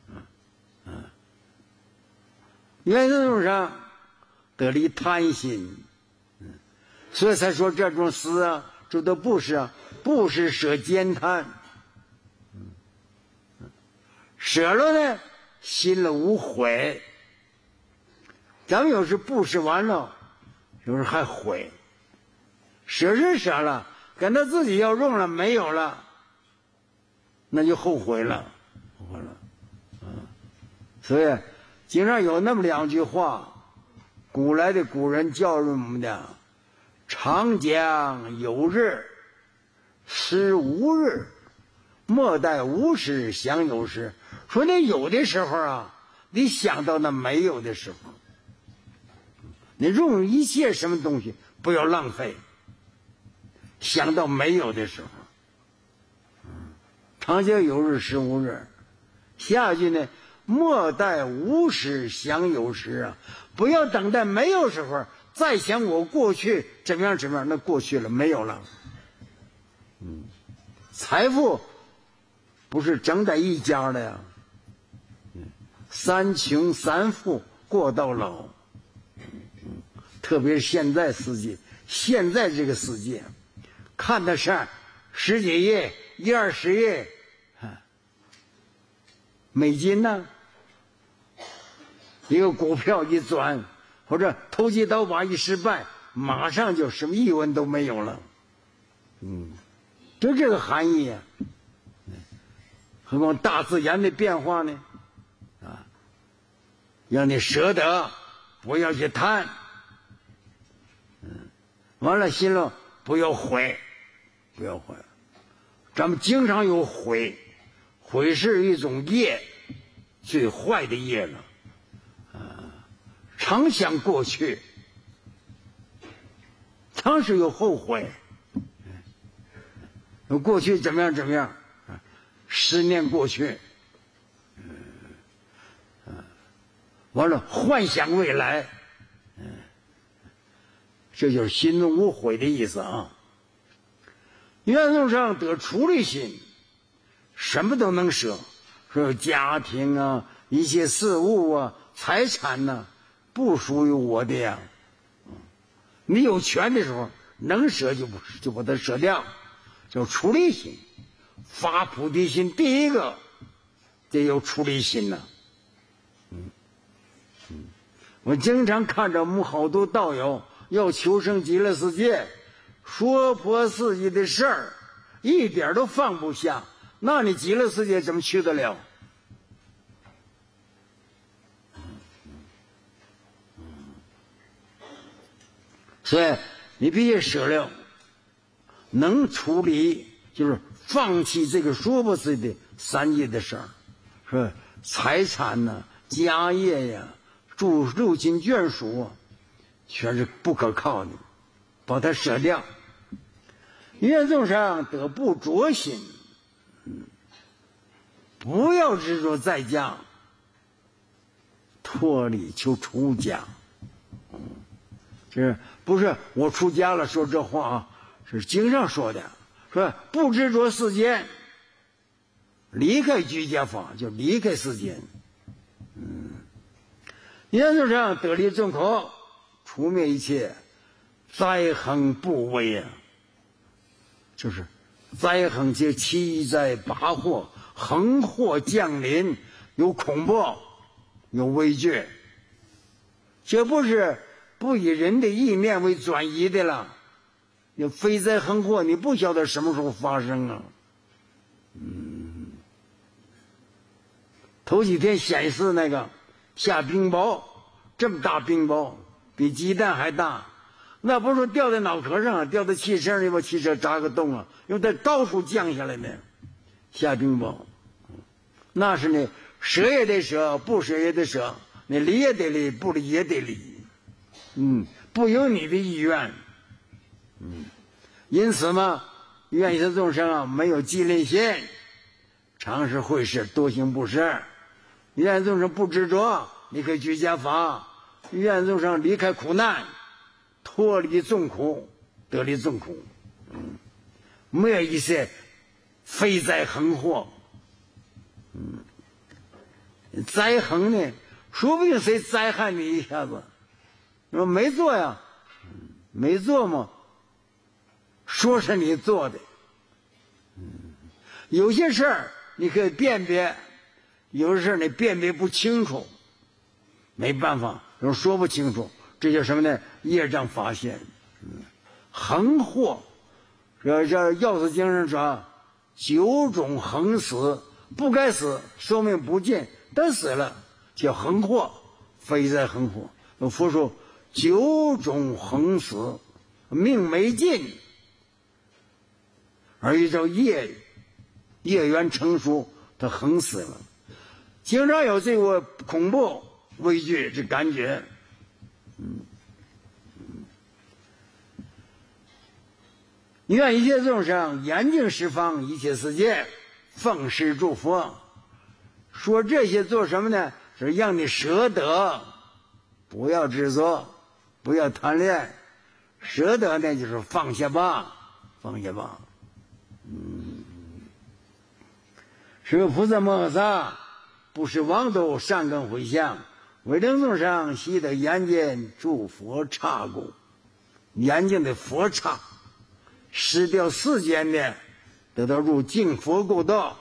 原则路上得离贪心，所以才说这种思啊，这都不是啊，不是舍兼贪。舍了呢，心了无悔。咱们有时布施完了，有时还悔。舍是舍了，感到自己要用了没有了，那就后悔了，所以经常有那么2句话，古来的古人教育我们的：长将有日，失无日，莫待无时想有时。说你有的时候啊，你想到那没有的时候，你用一切什么东西不要浪费，想到没有的时候，长将有日，失无日。下一句呢，莫待无时想有时啊，不要等待没有时候再想我过去怎么样怎么样，那过去了没有了。财富不是整在一家的呀，三穷三富过到老。特别是现在世界，现在这个世界看得上10几亿、20亿美金呢，一个股票一转，或者投机倒把一失败，马上就什么疑问都没有了。就这个含义啊。何况大自然的变化呢？让你舍得，不要去贪。完了心了不要悔，不要悔。咱们经常有悔，悔是一种业，最坏的业了。常想过去，常是有后悔。过去怎么样怎么样，10年过去，完了幻想未来，这就是心中无悔的意思啊。原则上得出离心，什么都能舍，说家庭啊，一些事物啊，财产呢，不属于我的呀。你有权的时候，能舍就把它舍掉，叫出离心。发菩提心第一个得有出离心呢。我经常看着我们好多道友要求生极乐世界，说破自己的事儿，一点都放不下，那你极乐世界怎么去得了？所以你必须舍了，能处理就是放弃这个说不自己的3业的事儿，是吧？财产呢、家业呀、入亲眷属，全是不可靠的，把它舍掉。愿众生得不着心，不要执着在家，脱离求出家，就是不是我出家了说这话啊，是经上说的，说不执着世间，离开居家法就离开世间。原则上得离众口，除灭一切灾横怖危啊，就是灾横皆七灾八祸，横祸降临，有恐怖，有畏惧，这不是不以人的意念为转移的了。有非灾横祸，你不晓得什么时候发生啊。头几天显示那个下冰雹，这么大冰雹，比鸡蛋还大，那不是说掉在脑壳上，掉在汽车里，把汽车扎个洞啊，因为在高处降下来的下冰雹，那是呢，舍也得舍，不舍也得舍，你离也得离，不离也得离，不由你的意愿，因此嘛，愿意众生啊，没有积吝心，常是会事，多行不施。愿众生不执着，离开居家法，愿众生离开苦难，脱离众苦，得离众苦，灭一切非灾横祸。灾横呢，说不定谁灾害你一下子，说没做呀，没做嘛，说是你做的。有些事儿你可以辨别，有些事儿你辨别不清楚，没办法，说不清楚，这叫什么呢？业障发现。横祸，这药师经上说9种横死，不该死，寿命不尽，但死了叫横祸，非灾横祸。佛说9种横死，命没尽，而依照业缘成熟，他横死了。经常有这个恐怖畏惧这感觉。愿一切众生严净十方一切世界，奉施诸佛。说这些做什么呢？是让你舍得，不要执着，不要贪恋。舍得呢，就是放下吧，放下吧。是菩萨摩诃萨，不是王斗善根回向，为等众生悉得严净诸佛刹故。严净的佛刹，失掉世间的，得到入净佛故道。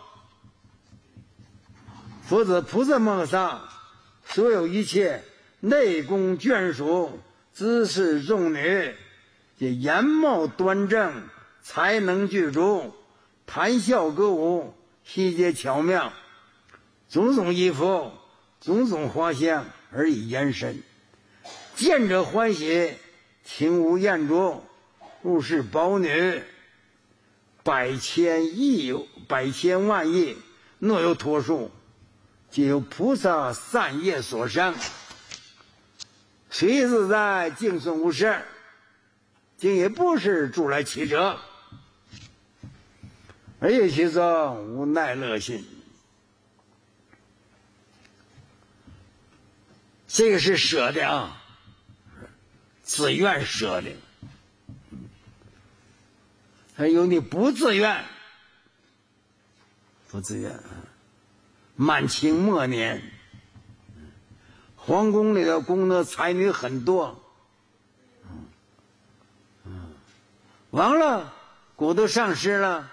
否则菩萨摩诃萨所有一切内宫眷属、姿势众女，这颜貌端正，才能具足，谈笑歌舞，细节巧妙，种种衣服，种种花香而以延伸，见者欢喜，听无厌足，入是宝女，百千万亿，若有脱数，皆由菩萨善业所生，随自在，净顺无事，竟也不是诸来其者，而有其中无奈乐心。这个是舍的啊，自愿舍的。还有你不自愿，满清末年，皇宫里的宫娥才女很多，完了国都丧失了。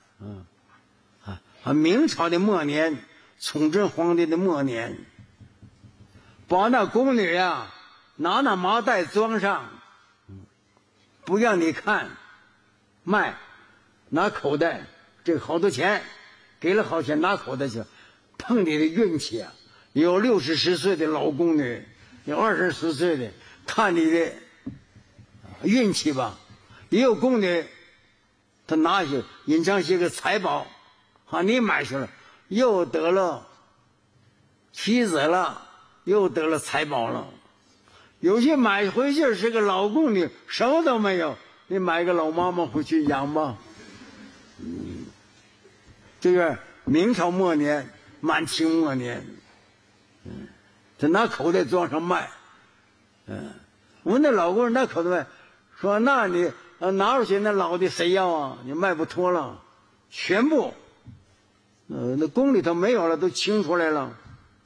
明朝的末年，崇祯皇帝的末年，把那宫女啊拿那麻袋装上，不让你看，卖，拿口袋，这个好多钱，给了好钱拿口袋去。碰你的运气啊，有60、10岁的老宫女，有20、10岁的，看你的运气吧。也有宫女，她拿去隐藏些个财宝，你买去了，又得了妻子了，又得了财宝了。有些买回去是个老宫女，什么都没有，你买个老妈妈回去养吧。这个明朝末年，满清末年，他拿口袋装上卖。我那老公拿口袋卖， 说那你拿出去那老的谁要啊？你卖不脱了，全部，那宫里头没有了，都清出来了，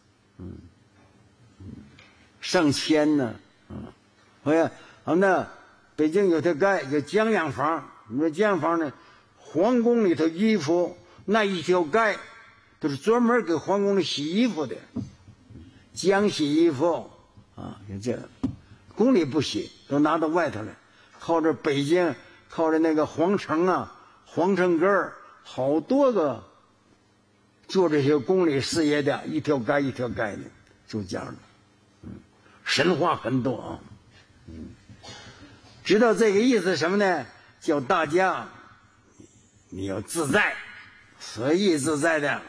上千呢，哎呀，那北京有条街叫江洋坊，你说江洋坊呢，皇宫里头衣服那一条街都是专门给皇宫里洗衣服的，江洗衣服啊，就这个，宫里不洗，都拿到外头来，靠着北京，靠着那个皇城啊，皇城根儿，好多个做这些宫里事业的，一条街一条街的，就这样的，神话很多啊，知道这个意思什么呢？叫大家你要自在，随意自在的，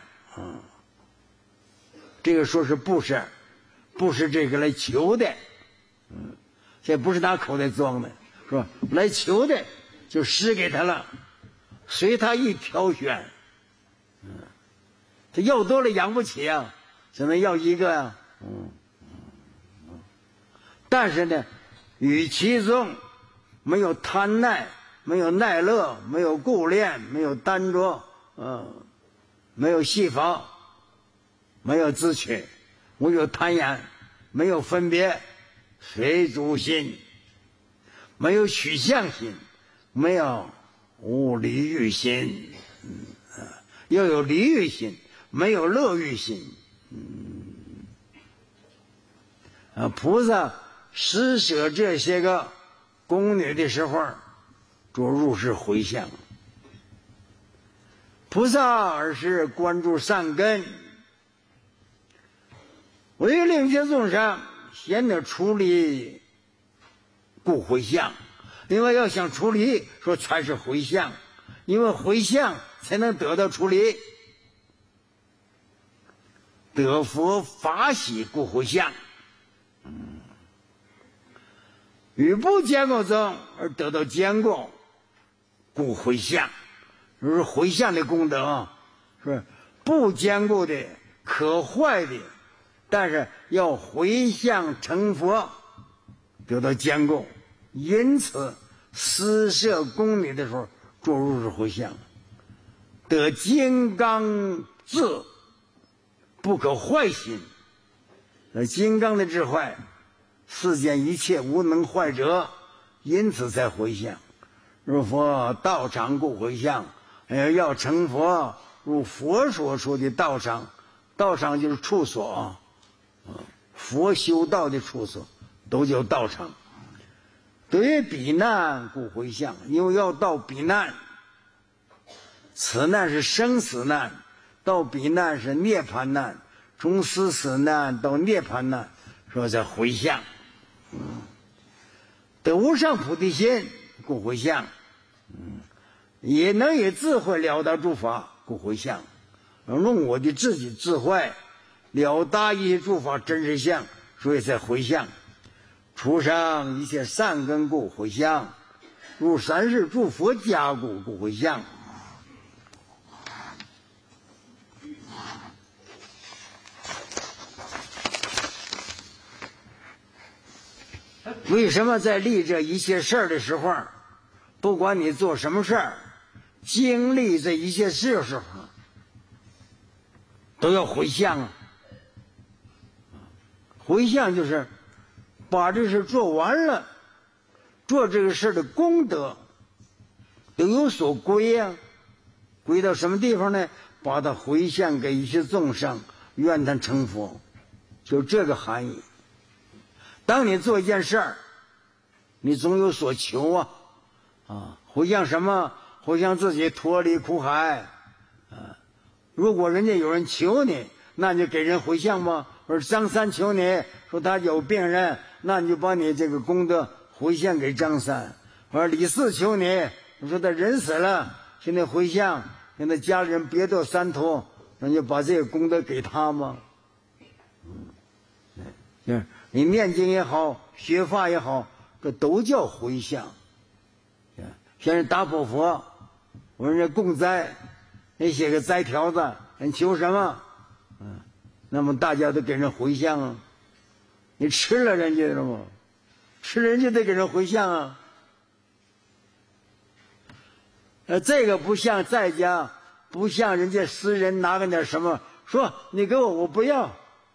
这个说是不是这个来求的，这不是拿口袋装的，是吧？来求的就施给他了，随他一挑选，他要多了养不起啊，只能要一个呀，但是呢，与其中没有贪耐，没有耐乐，没有顾恋，没有耽着，没有戏法，没有自取，没有贪眼，没有分别，随主心，没有取向心，没有无离欲心，要有离欲心，没有乐欲心，菩萨施舍这些个宫女的时候，着入世回向。菩萨而是关注善根，为令一切众生显得出离，故回向。另外要想出离，说才是回向，因为回向才能得到出离，得佛法喜，故回向。与不坚固中而得到坚固，故回向。就是回向的功德啊，是不坚固的、可坏的，但是要回向成佛，得到坚固。因此施设宫女的时候，着入是回向，得金刚智，不可坏心。金刚的智慧，世间一切无能坏者，因此才回向。入佛道场故回向，要成佛，入佛所说的道场，道场就是处所，佛修道的处所都叫道场。对于彼难故回向，因为要到彼难，此难是生死难，到彼难是涅槃难，从生死难到涅槃难，说在回向。得无上菩提心，故回向。也能以智慧了达诸法，故回向。用我的自己智慧了达一切诸法真实相，所以才回向。除上一切善根故回向，入三世诸佛家故回向。为什么在立这一切事儿的时候，不管你做什么事儿，经历这一切事的时候，都要回向啊！回向就是把这事做完了，做这个事的功德都有所归啊。归到什么地方呢？把它回向给一切众生，愿他成佛，就这个含义。当你做一件事儿，你总有所求啊！回向什么？回向自己脱离苦海如果人家有人求你，那你就给人回向吗？或者张三求你说他有病人，那你就把你这个功德回向给张三。或者李四求你说他人死了，现在回向让他家人别堕三途，那你就把这个功德给他吗？你念经也好，学法也好，这都叫回向。像是大佛佛，我说人家供斋，你写个斋条子，你求什么？那么大家都给人回向啊。你吃了人家了吗？吃人家得给人回向啊。 这个不像在家，不像人家私人拿个点什么说你给我不要。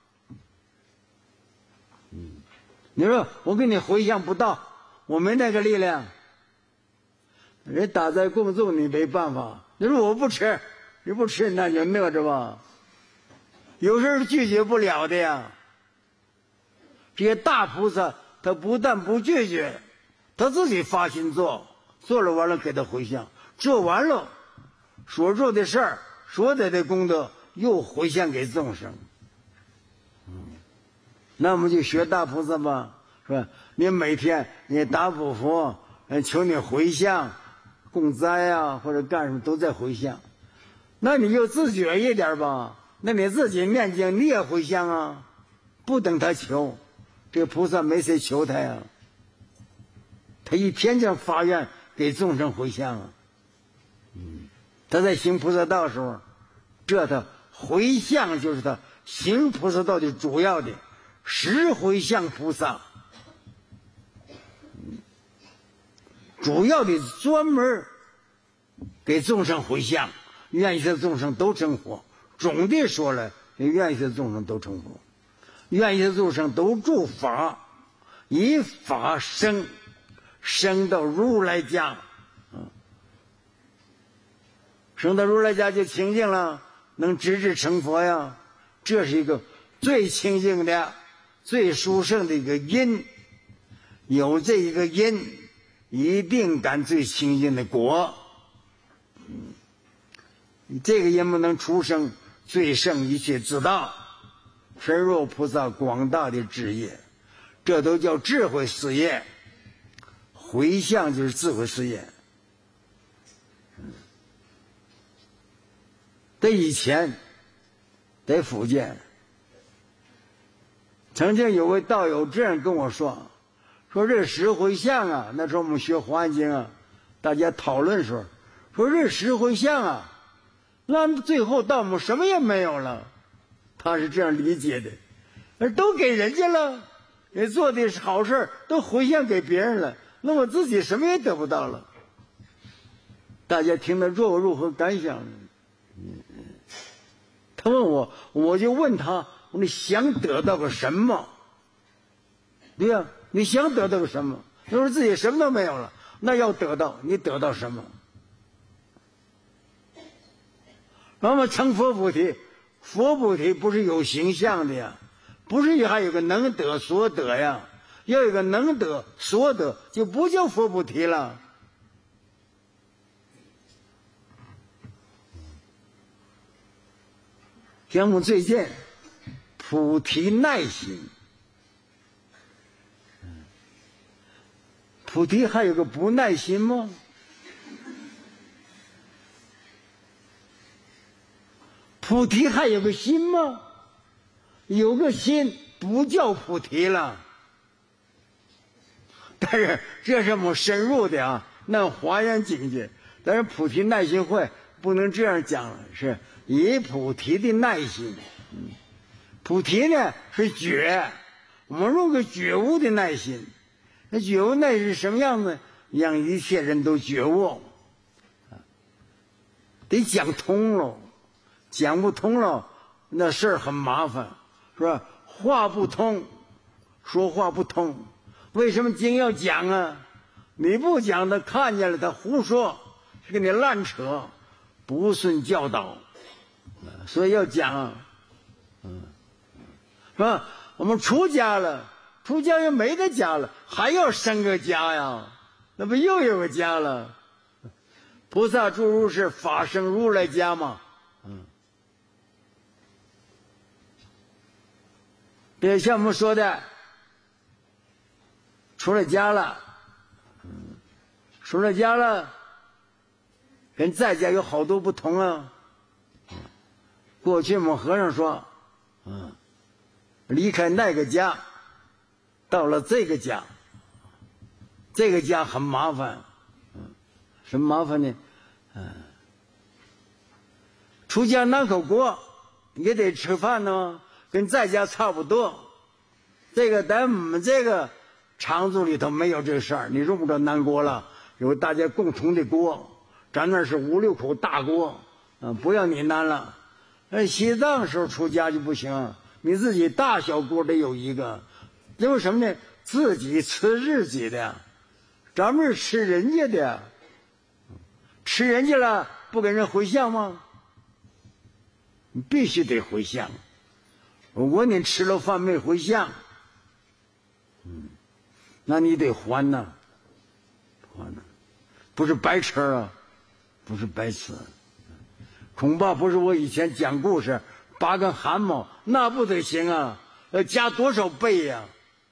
你说我给你回向不到，我没那个力量。人打在供奉你没办法，你说我不吃，你不吃那就饿着吧。有时候拒绝不了的呀。这些大菩萨他不但不拒绝，他自己发心做，做了完了给他回向，做完了所做的事儿，所得的功德又回向给众生。那我们就学大菩萨吧，是吧？你每天你打补佛，求你回向供灾啊，或者干什么都在回向，那你就自觉一点吧。那你自己念经你也回向啊，不等他求，这个菩萨没谁求他呀，他一天就发愿给众生回向啊。他在行菩萨道的时候，这他回向就是他行菩萨道的主要的十回向菩萨，主要的专门给众生回向，愿意的众生都成佛。总的说了，愿意的众生都成佛，愿意的众生都住法，以法生到如来家，生到如来家就清净了，能直至成佛呀。这是一个最清净的最殊胜的一个因，有这一个因一定感最清净的果。这个因不能出生最胜一切之道，深入菩萨广大的智业，这都叫智慧事业。回向就是智慧事业。在以前在福建曾经有位道友这样跟我说这十回向啊，那时候我们学华严经啊，大家讨论说这十回向啊，那最后到我们什么也没有了。他是这样理解的，而都给人家了，也做的好事都回向给别人了，那我自己什么也得不到了。大家听了如何感想？他问我，我就问他，你想得到个什么？对呀，你想得到个什么？如果自己什么都没有了，那要得到，你得到什么？那么成佛菩提，佛菩提不是有形象的呀，不是还有个能得所得呀，要有个能得所得，就不叫佛菩提了。像我们最近菩提耐心，菩提还有个不耐心吗？菩提还有个心吗？有个心不叫菩提了。但是这是我们深入的啊，那华严境界。但是菩提耐心会不能这样讲了，是以菩提的耐心。菩提呢是觉，我们用个觉悟的耐心。那觉悟耐是什么样子？让一切人都觉悟，得讲通了。讲不通了，那事儿很麻烦，是吧？话不通，说话不通。为什么经要讲啊？你不讲，他看见了，他胡说，给你乱扯，不顺教导，所以要讲，是吧？我们出家了，出家又没得家了，还要生个家呀，那不又有个家了？菩萨住如是，法生如来家嘛。也像我们说的，出了家了，跟在家有好多不同啊。过去我们和尚说，离开那个家，到了这个家，这个家很麻烦，什么麻烦呢？出家那口锅也得吃饭呢，跟在家差不多。这个在我们这个场子里头没有这个事儿，你用不着南锅了，有大家共同的锅， 咱那是5、6口大锅，不要你难了。西藏时候出家就不行，你自己大小锅得有一个，因为什么呢？自己吃自己的，咱们是吃人家的，吃人家了不给人回向吗？你必须得回向。如果你吃了饭没回向，那你得还呢，不是白吃啊，不是白吃。恐怕不是我以前讲故事8根汗毛，那不得行啊，要加多少倍呀？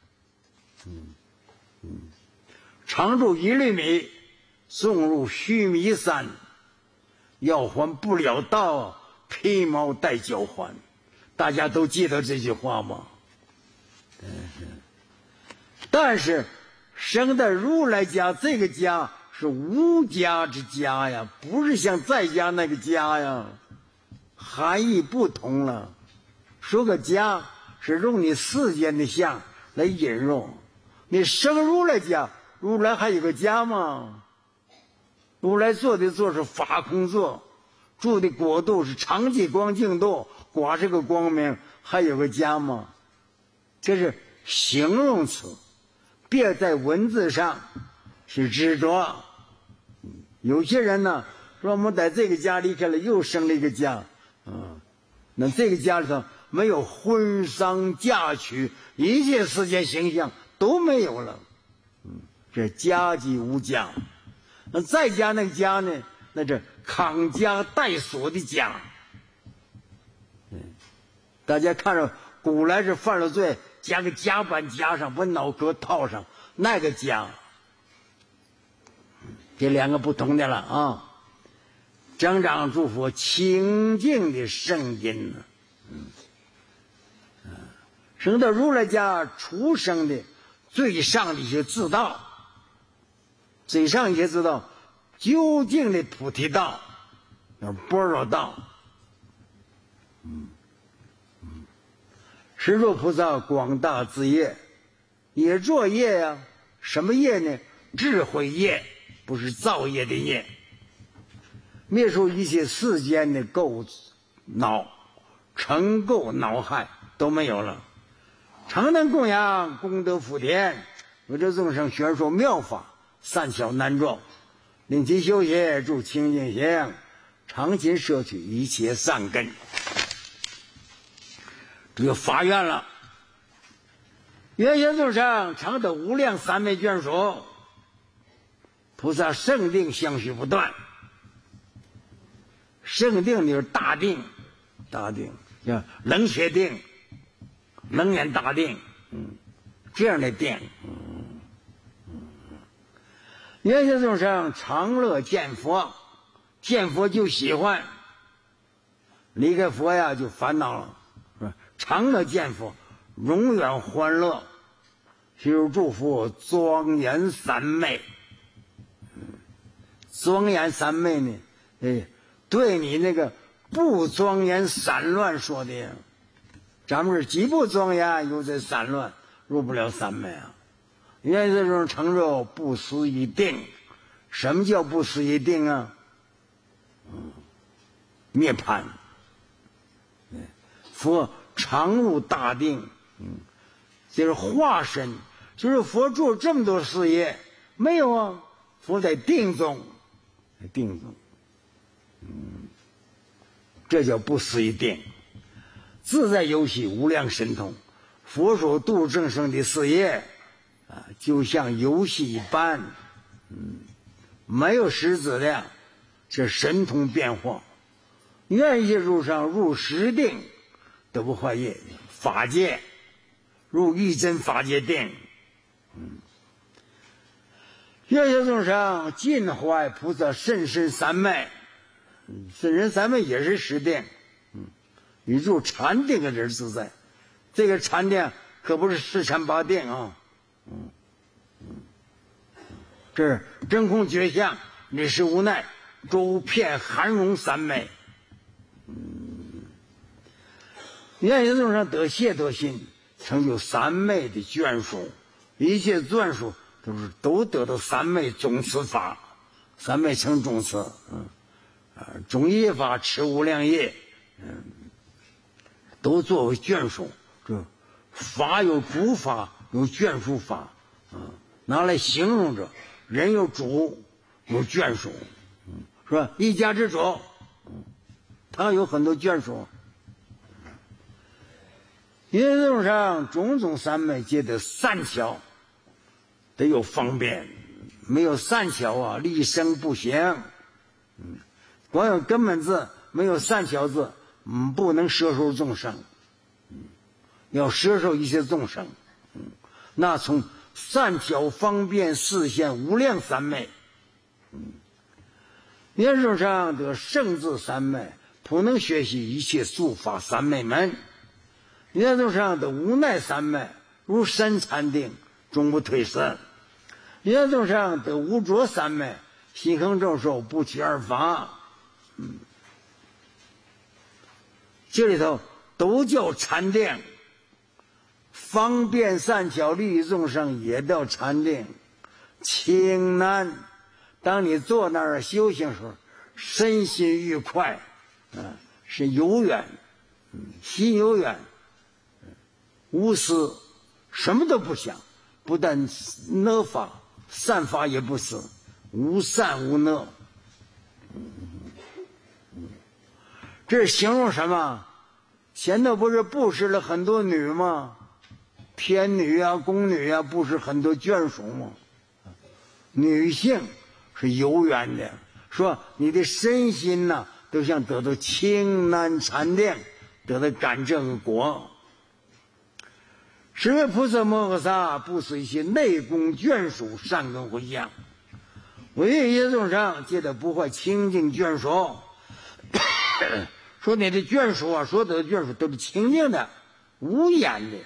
常住1厘米，送入须弥山，要还不了道，披毛戴脚还。大家都记得这句话吗？但是生在如来家，这个家是无家之家呀，不是像在家那个家呀，含义不同了。说个家是用你世间的相来引入，你生如来家，如来还有个家吗？如来坐的座是法空座，住的国度是常寂光净土，寡是个光明，还有个家吗？这是形容词，别在文字上是执着。有些人呢说我们在这个家离开了，又生了一个家，那这个家里头没有婚丧嫁娶，一切世间形象都没有了，这家即无家。那在家那个家呢，那是康家带锁的家。大家看着古来是犯了罪，加个夹板加上，把脑壳套上，那个家。这2个不同的了啊！增长诸佛清净的圣音呢，生到如来家出生的最上的一些自道，最上一些自道，究竟的菩提道，般若道。十住菩萨广大智业，也作业呀，什么业呢？智慧业，不是造业的业。灭除一切世间的垢恼、尘垢恼害都没有了，常能供养功德福田，为这众生宣说妙法，善巧难做，令其修学助清净行，常勤摄取一切善根。这就发愿了。愿学众生常得无量三昧眷属，菩萨圣定相续不断。圣定就是大定，大定叫冷血定、冷眼大定，这样的定。愿学众生常乐见佛，见佛就喜欢，离开佛呀就烦恼了。常乐见佛，永远欢乐，就是祝福庄严三昧。庄严三昧呢，对你那个不庄严散乱说的，咱们是极不庄严，又在散乱，入不了三昧啊。愿这种成就不思议定。什么叫不思议定啊？涅槃。佛常入大定，就是化身，就是佛做这么多事业没有啊？佛在定中，定中，这叫不思议定。自在游戏无量神通，佛所度众生的事业就像游戏一般，没有实质的，这神通变化。愿意入上入实定，得不坏业，法界入一真法界定。愿学众生尽怀菩萨甚深三昧，甚深三昧也是实定，你入禅定的人自在。这个禅定可不是四禅八定啊，这是真空觉相，你是无奈，周遍含容三昧。愿学众生得解得心，成就三昧的眷属，一切眷属都得到三昧总持法， 三昧成中次，中业法持无量业，都作为眷属。这法有主法，有眷属法，拿来形容着人有主，有眷属，是吧？一家之主，他有很多眷属。因路上种种三昧皆得善巧，得有方便，没有善巧啊，立生不行。光有根本字，没有善巧字，不能摄受众生。要摄受一些众生，那从善巧方便示现无量三昧。原书上得圣智三昧，普能学习一切诸法三昧门。原书上得无奈三昧，如身禅定，终不退失。原书上得无着三昧，心恒正受，不取二法。这里头都叫禅定，方便善巧利益众生也叫禅定。轻难，当你坐那儿修行时候，身心愉快，是有缘，心有缘，无私，什么都不想，不但恶法善法也不思，无善无恶。这是形容什么？前头不是布施了很多女吗？天女啊，宫女啊，布施很多眷属吗？女性是有缘的，说你的身心呐，都想得到清难禅定，得到感这个果。十位菩萨摩诃萨不随其内功眷属善根回向，唯一众生皆得不坏清净眷属。说你的眷属啊，所得的眷属都是清净的，无眼的。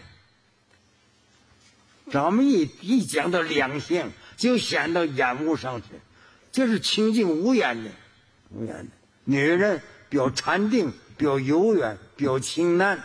咱们一讲到两性，就显到眼物上去，这是清净无眼的，无眼的。女人表禅定，表有缘，表清难。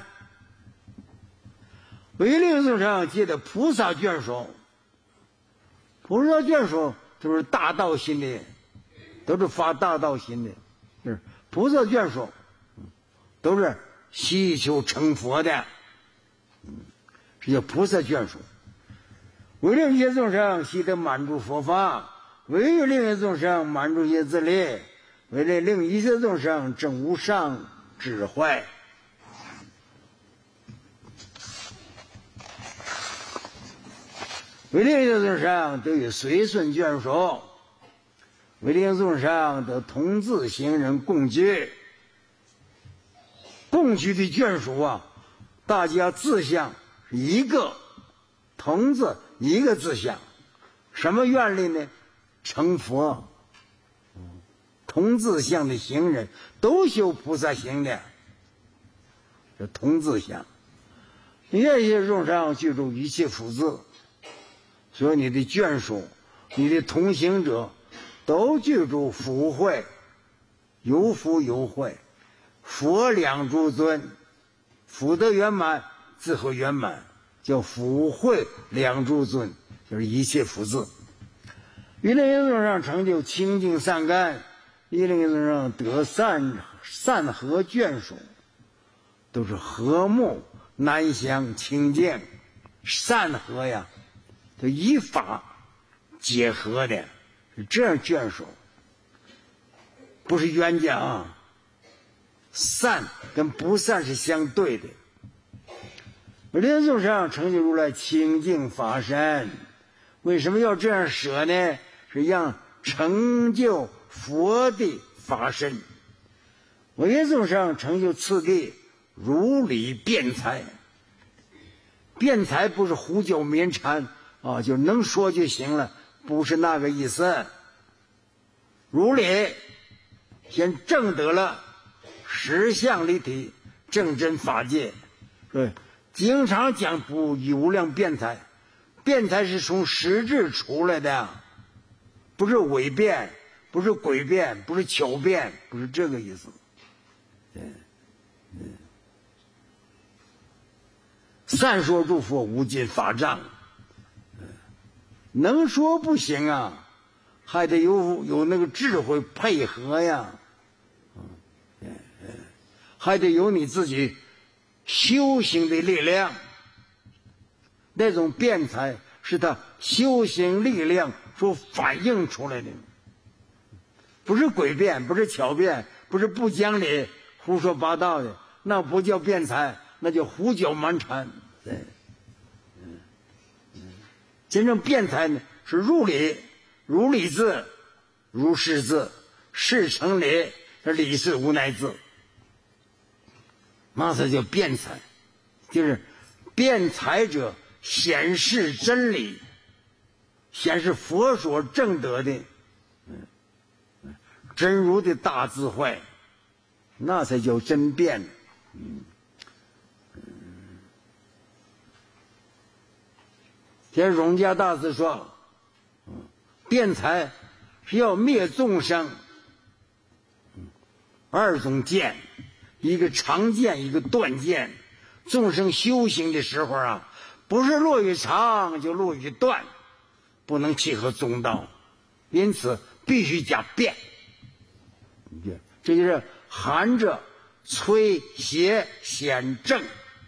唯令众生皆得菩萨眷属，菩萨眷属都是大道心的，都是发大道心的，是菩萨眷属，都是希求成佛的，这叫菩萨眷属。为令一切众生悉得满足佛法，唯欲令一切众生满足业自利，为令一切众生证无上智慧。为令一切众生得以随顺眷属，为令众生得同自行人共居。共居的眷属啊，大家志向是一个，同字一个志向，什么愿力呢？成佛。同志向的行人都修菩萨行的，这同志向。一切众生具足一切福智，所以你的眷属，你的同行者都具足福慧，有福有慧。佛两诸尊，福德圆满，智慧圆满，叫福慧两诸尊，就是一切福智。一令一众生成就清净善根，一令一众生得善和眷属，都是和睦难相清净。善和呀，都依法结合的，是这样眷属，不是冤家啊。善跟不善是相对的。临终上成就如来清净法身，为什么要这样舍呢？是让成就佛的法身。为众生成就次第如理辩才。辩才不是胡搅绵缠啊，就能说就行了，不是那个意思。如理先证得了实相离体，正真法界。对，经常讲不无量辩才，辩才是从实质出来的，不是伪辩，不是诡辩，不是巧辩，不是这个意思。善说诸佛无尽法藏，能说不行啊， 还得有那个智慧配合呀，还得有你自己修行的力量。那种辩才是他修行力量所反映出来的，不是诡辩，不是巧辩，不是不讲理胡说八道的，那不叫辩才，那叫胡搅蛮缠。对，真正辩才呢是如理，如理字，如是字，事成理，理是无奈字，那才叫辩才。就是辩才者显示真理，显示佛所证得的真如的大智慧，那才叫真辩。这荣家大师说，辩才是要灭众生二种见，一个长见，一个断见。众生修行的时候啊，不是落于长就落于断，不能契合中道，因此必须加辩。这就是含着催邪显正。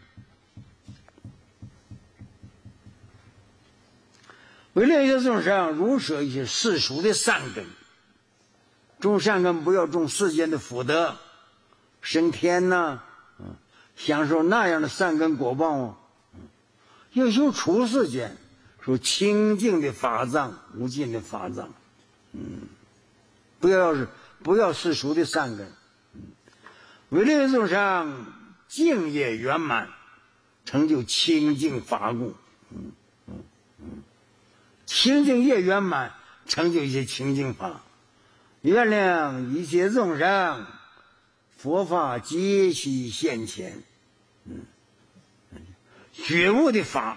为了一些众生如舍一些世俗的善根，种善根不要种世间的福德，升天呐，享受那样的善根果报，要修出世间，说清净的法藏，无尽的法藏，不要世俗的善根，为了众生净业圆满，成就清净法故，清净业圆满，成就一些清净法，原谅一切众生，佛法皆悉现前。觉悟的法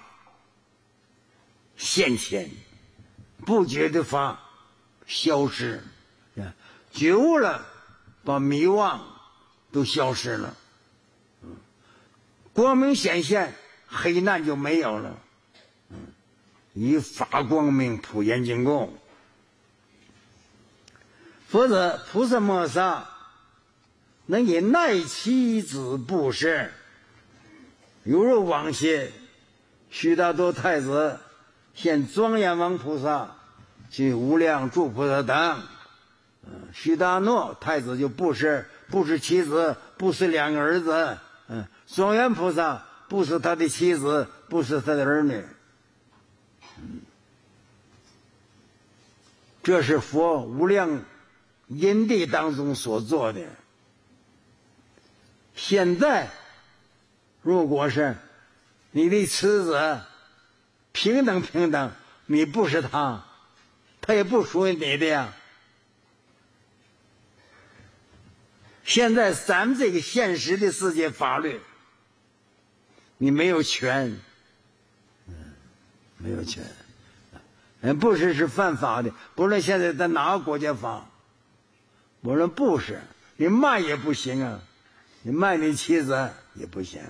现前，不觉的法消失，觉悟了，把迷惘都消失了，光明显现，黑暗就没有了。以法光明普严净供，否则菩萨摩萨能以奈妻子布施，犹如往昔须达多太子现庄严王菩萨及无量诸菩萨等，须达诺太子就布施妻子，布施两个儿子，庄严菩萨布施他的妻子，布施他的儿女。这是佛无量因地当中所做的。现在如果是你的妻子平等，你不是他，他也不属于你的呀。现在咱们这个现实的世界法律，你没有权，没有权。布施是犯法的，不论现在在哪个国家法，不论布施，你卖也不行啊，你卖你妻子也不行。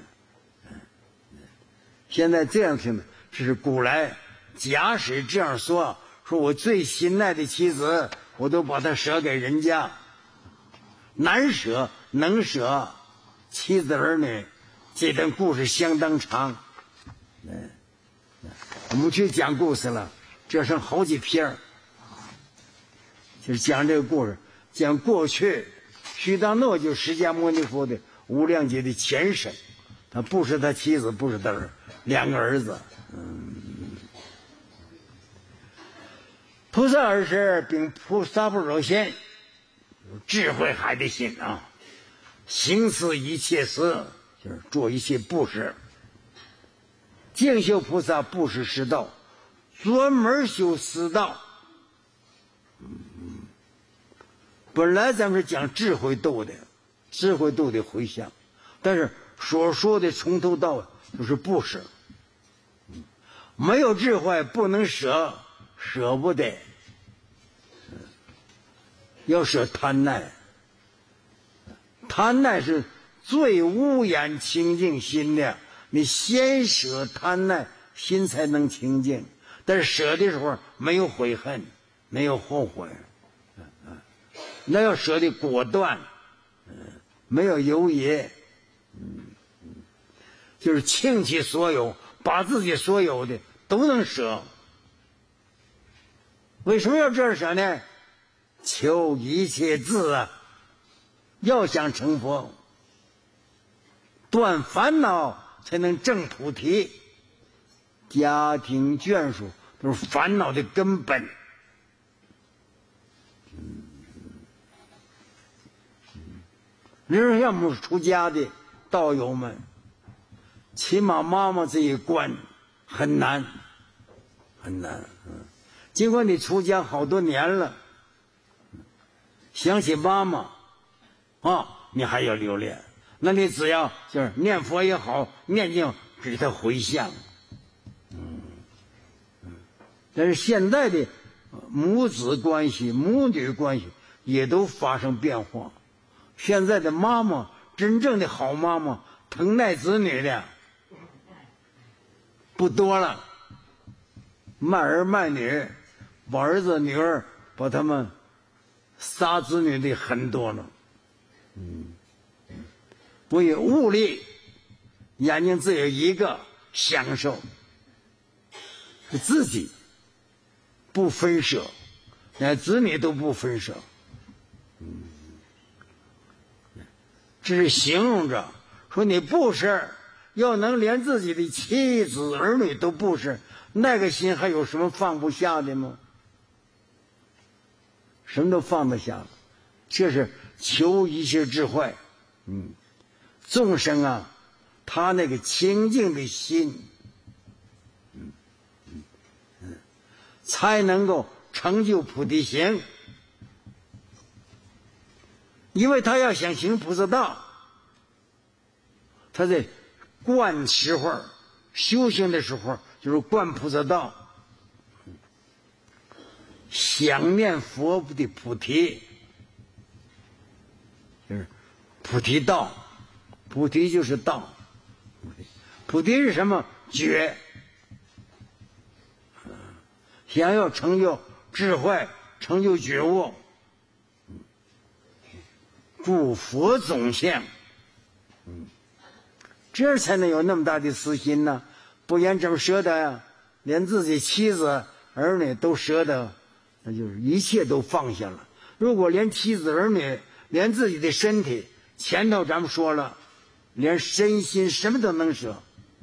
现在这样听的，这是古来假使这样说我最心爱的妻子，我都把她舍给人家，难舍能舍，妻子儿女，这段故事相当长。我们去讲故事了，这剩好几篇，就是讲这个故事，讲过去须达诺就释迦牟尼佛的无量劫的前生，他不是他妻子，不是他两个儿子。菩萨二世并菩萨不若心，智慧海的心啊，行此一切事，就是做一切布施。净修菩萨不是师道，专门修私道。本来咱们是讲智慧度的，智慧度的回向，但是所说的从头到尾都是布施。没有智慧不能舍，舍不得。要舍贪爱，贪爱是最污染清净心的。你先舍贪爱，心才能清净。但是舍的时候没有悔恨， 没有后悔，那要舍的果断，没有犹豫，就是倾其所有，把自己所有的都能舍。为什么要这样舍呢？求一切智啊！要想成佛，断烦恼才能证菩提。家庭眷属都是烦恼的根本。人要么出家的道友们，起码妈妈这一关很难，很难。尽管你出家好多年了，想起妈妈你还要留恋。那你只要就是念佛也好，念经给他回向。但是现在的母子关系、母女关系也都发生变化。现在的妈妈，真正的好妈妈，疼爱子女的不多了，卖儿卖女，把儿子女儿把他们杀子女的很多了。为物力，眼睛只有一个，享受，自己不分舍，连子女都不分舍。这是形容着说你布施，要能连自己的妻子儿女都布施，那个心还有什么放不下的吗？什么都放得下了。这是求一切智慧。众生啊，他那个清净的心，才能够成就菩提行。因为他要想行菩萨道，他在观时候修行的时候就是观菩萨道，想念佛的菩提，就是菩提道。菩提就是道，菩提是什么？觉。想要成就智慧，成就觉悟，诸佛总相，这才能有那么大的私心呢。不然这么舍得呀，连自己妻子儿女都舍得，那就是一切都放下了。如果连妻子儿女，连自己的身体，前头咱们说了，连身心什么都能舍，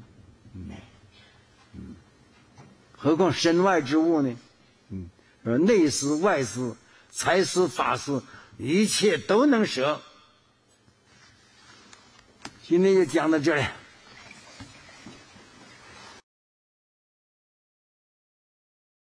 何况身外之物呢？内思外思、财思法思，一切都能舍。今天就讲到这里。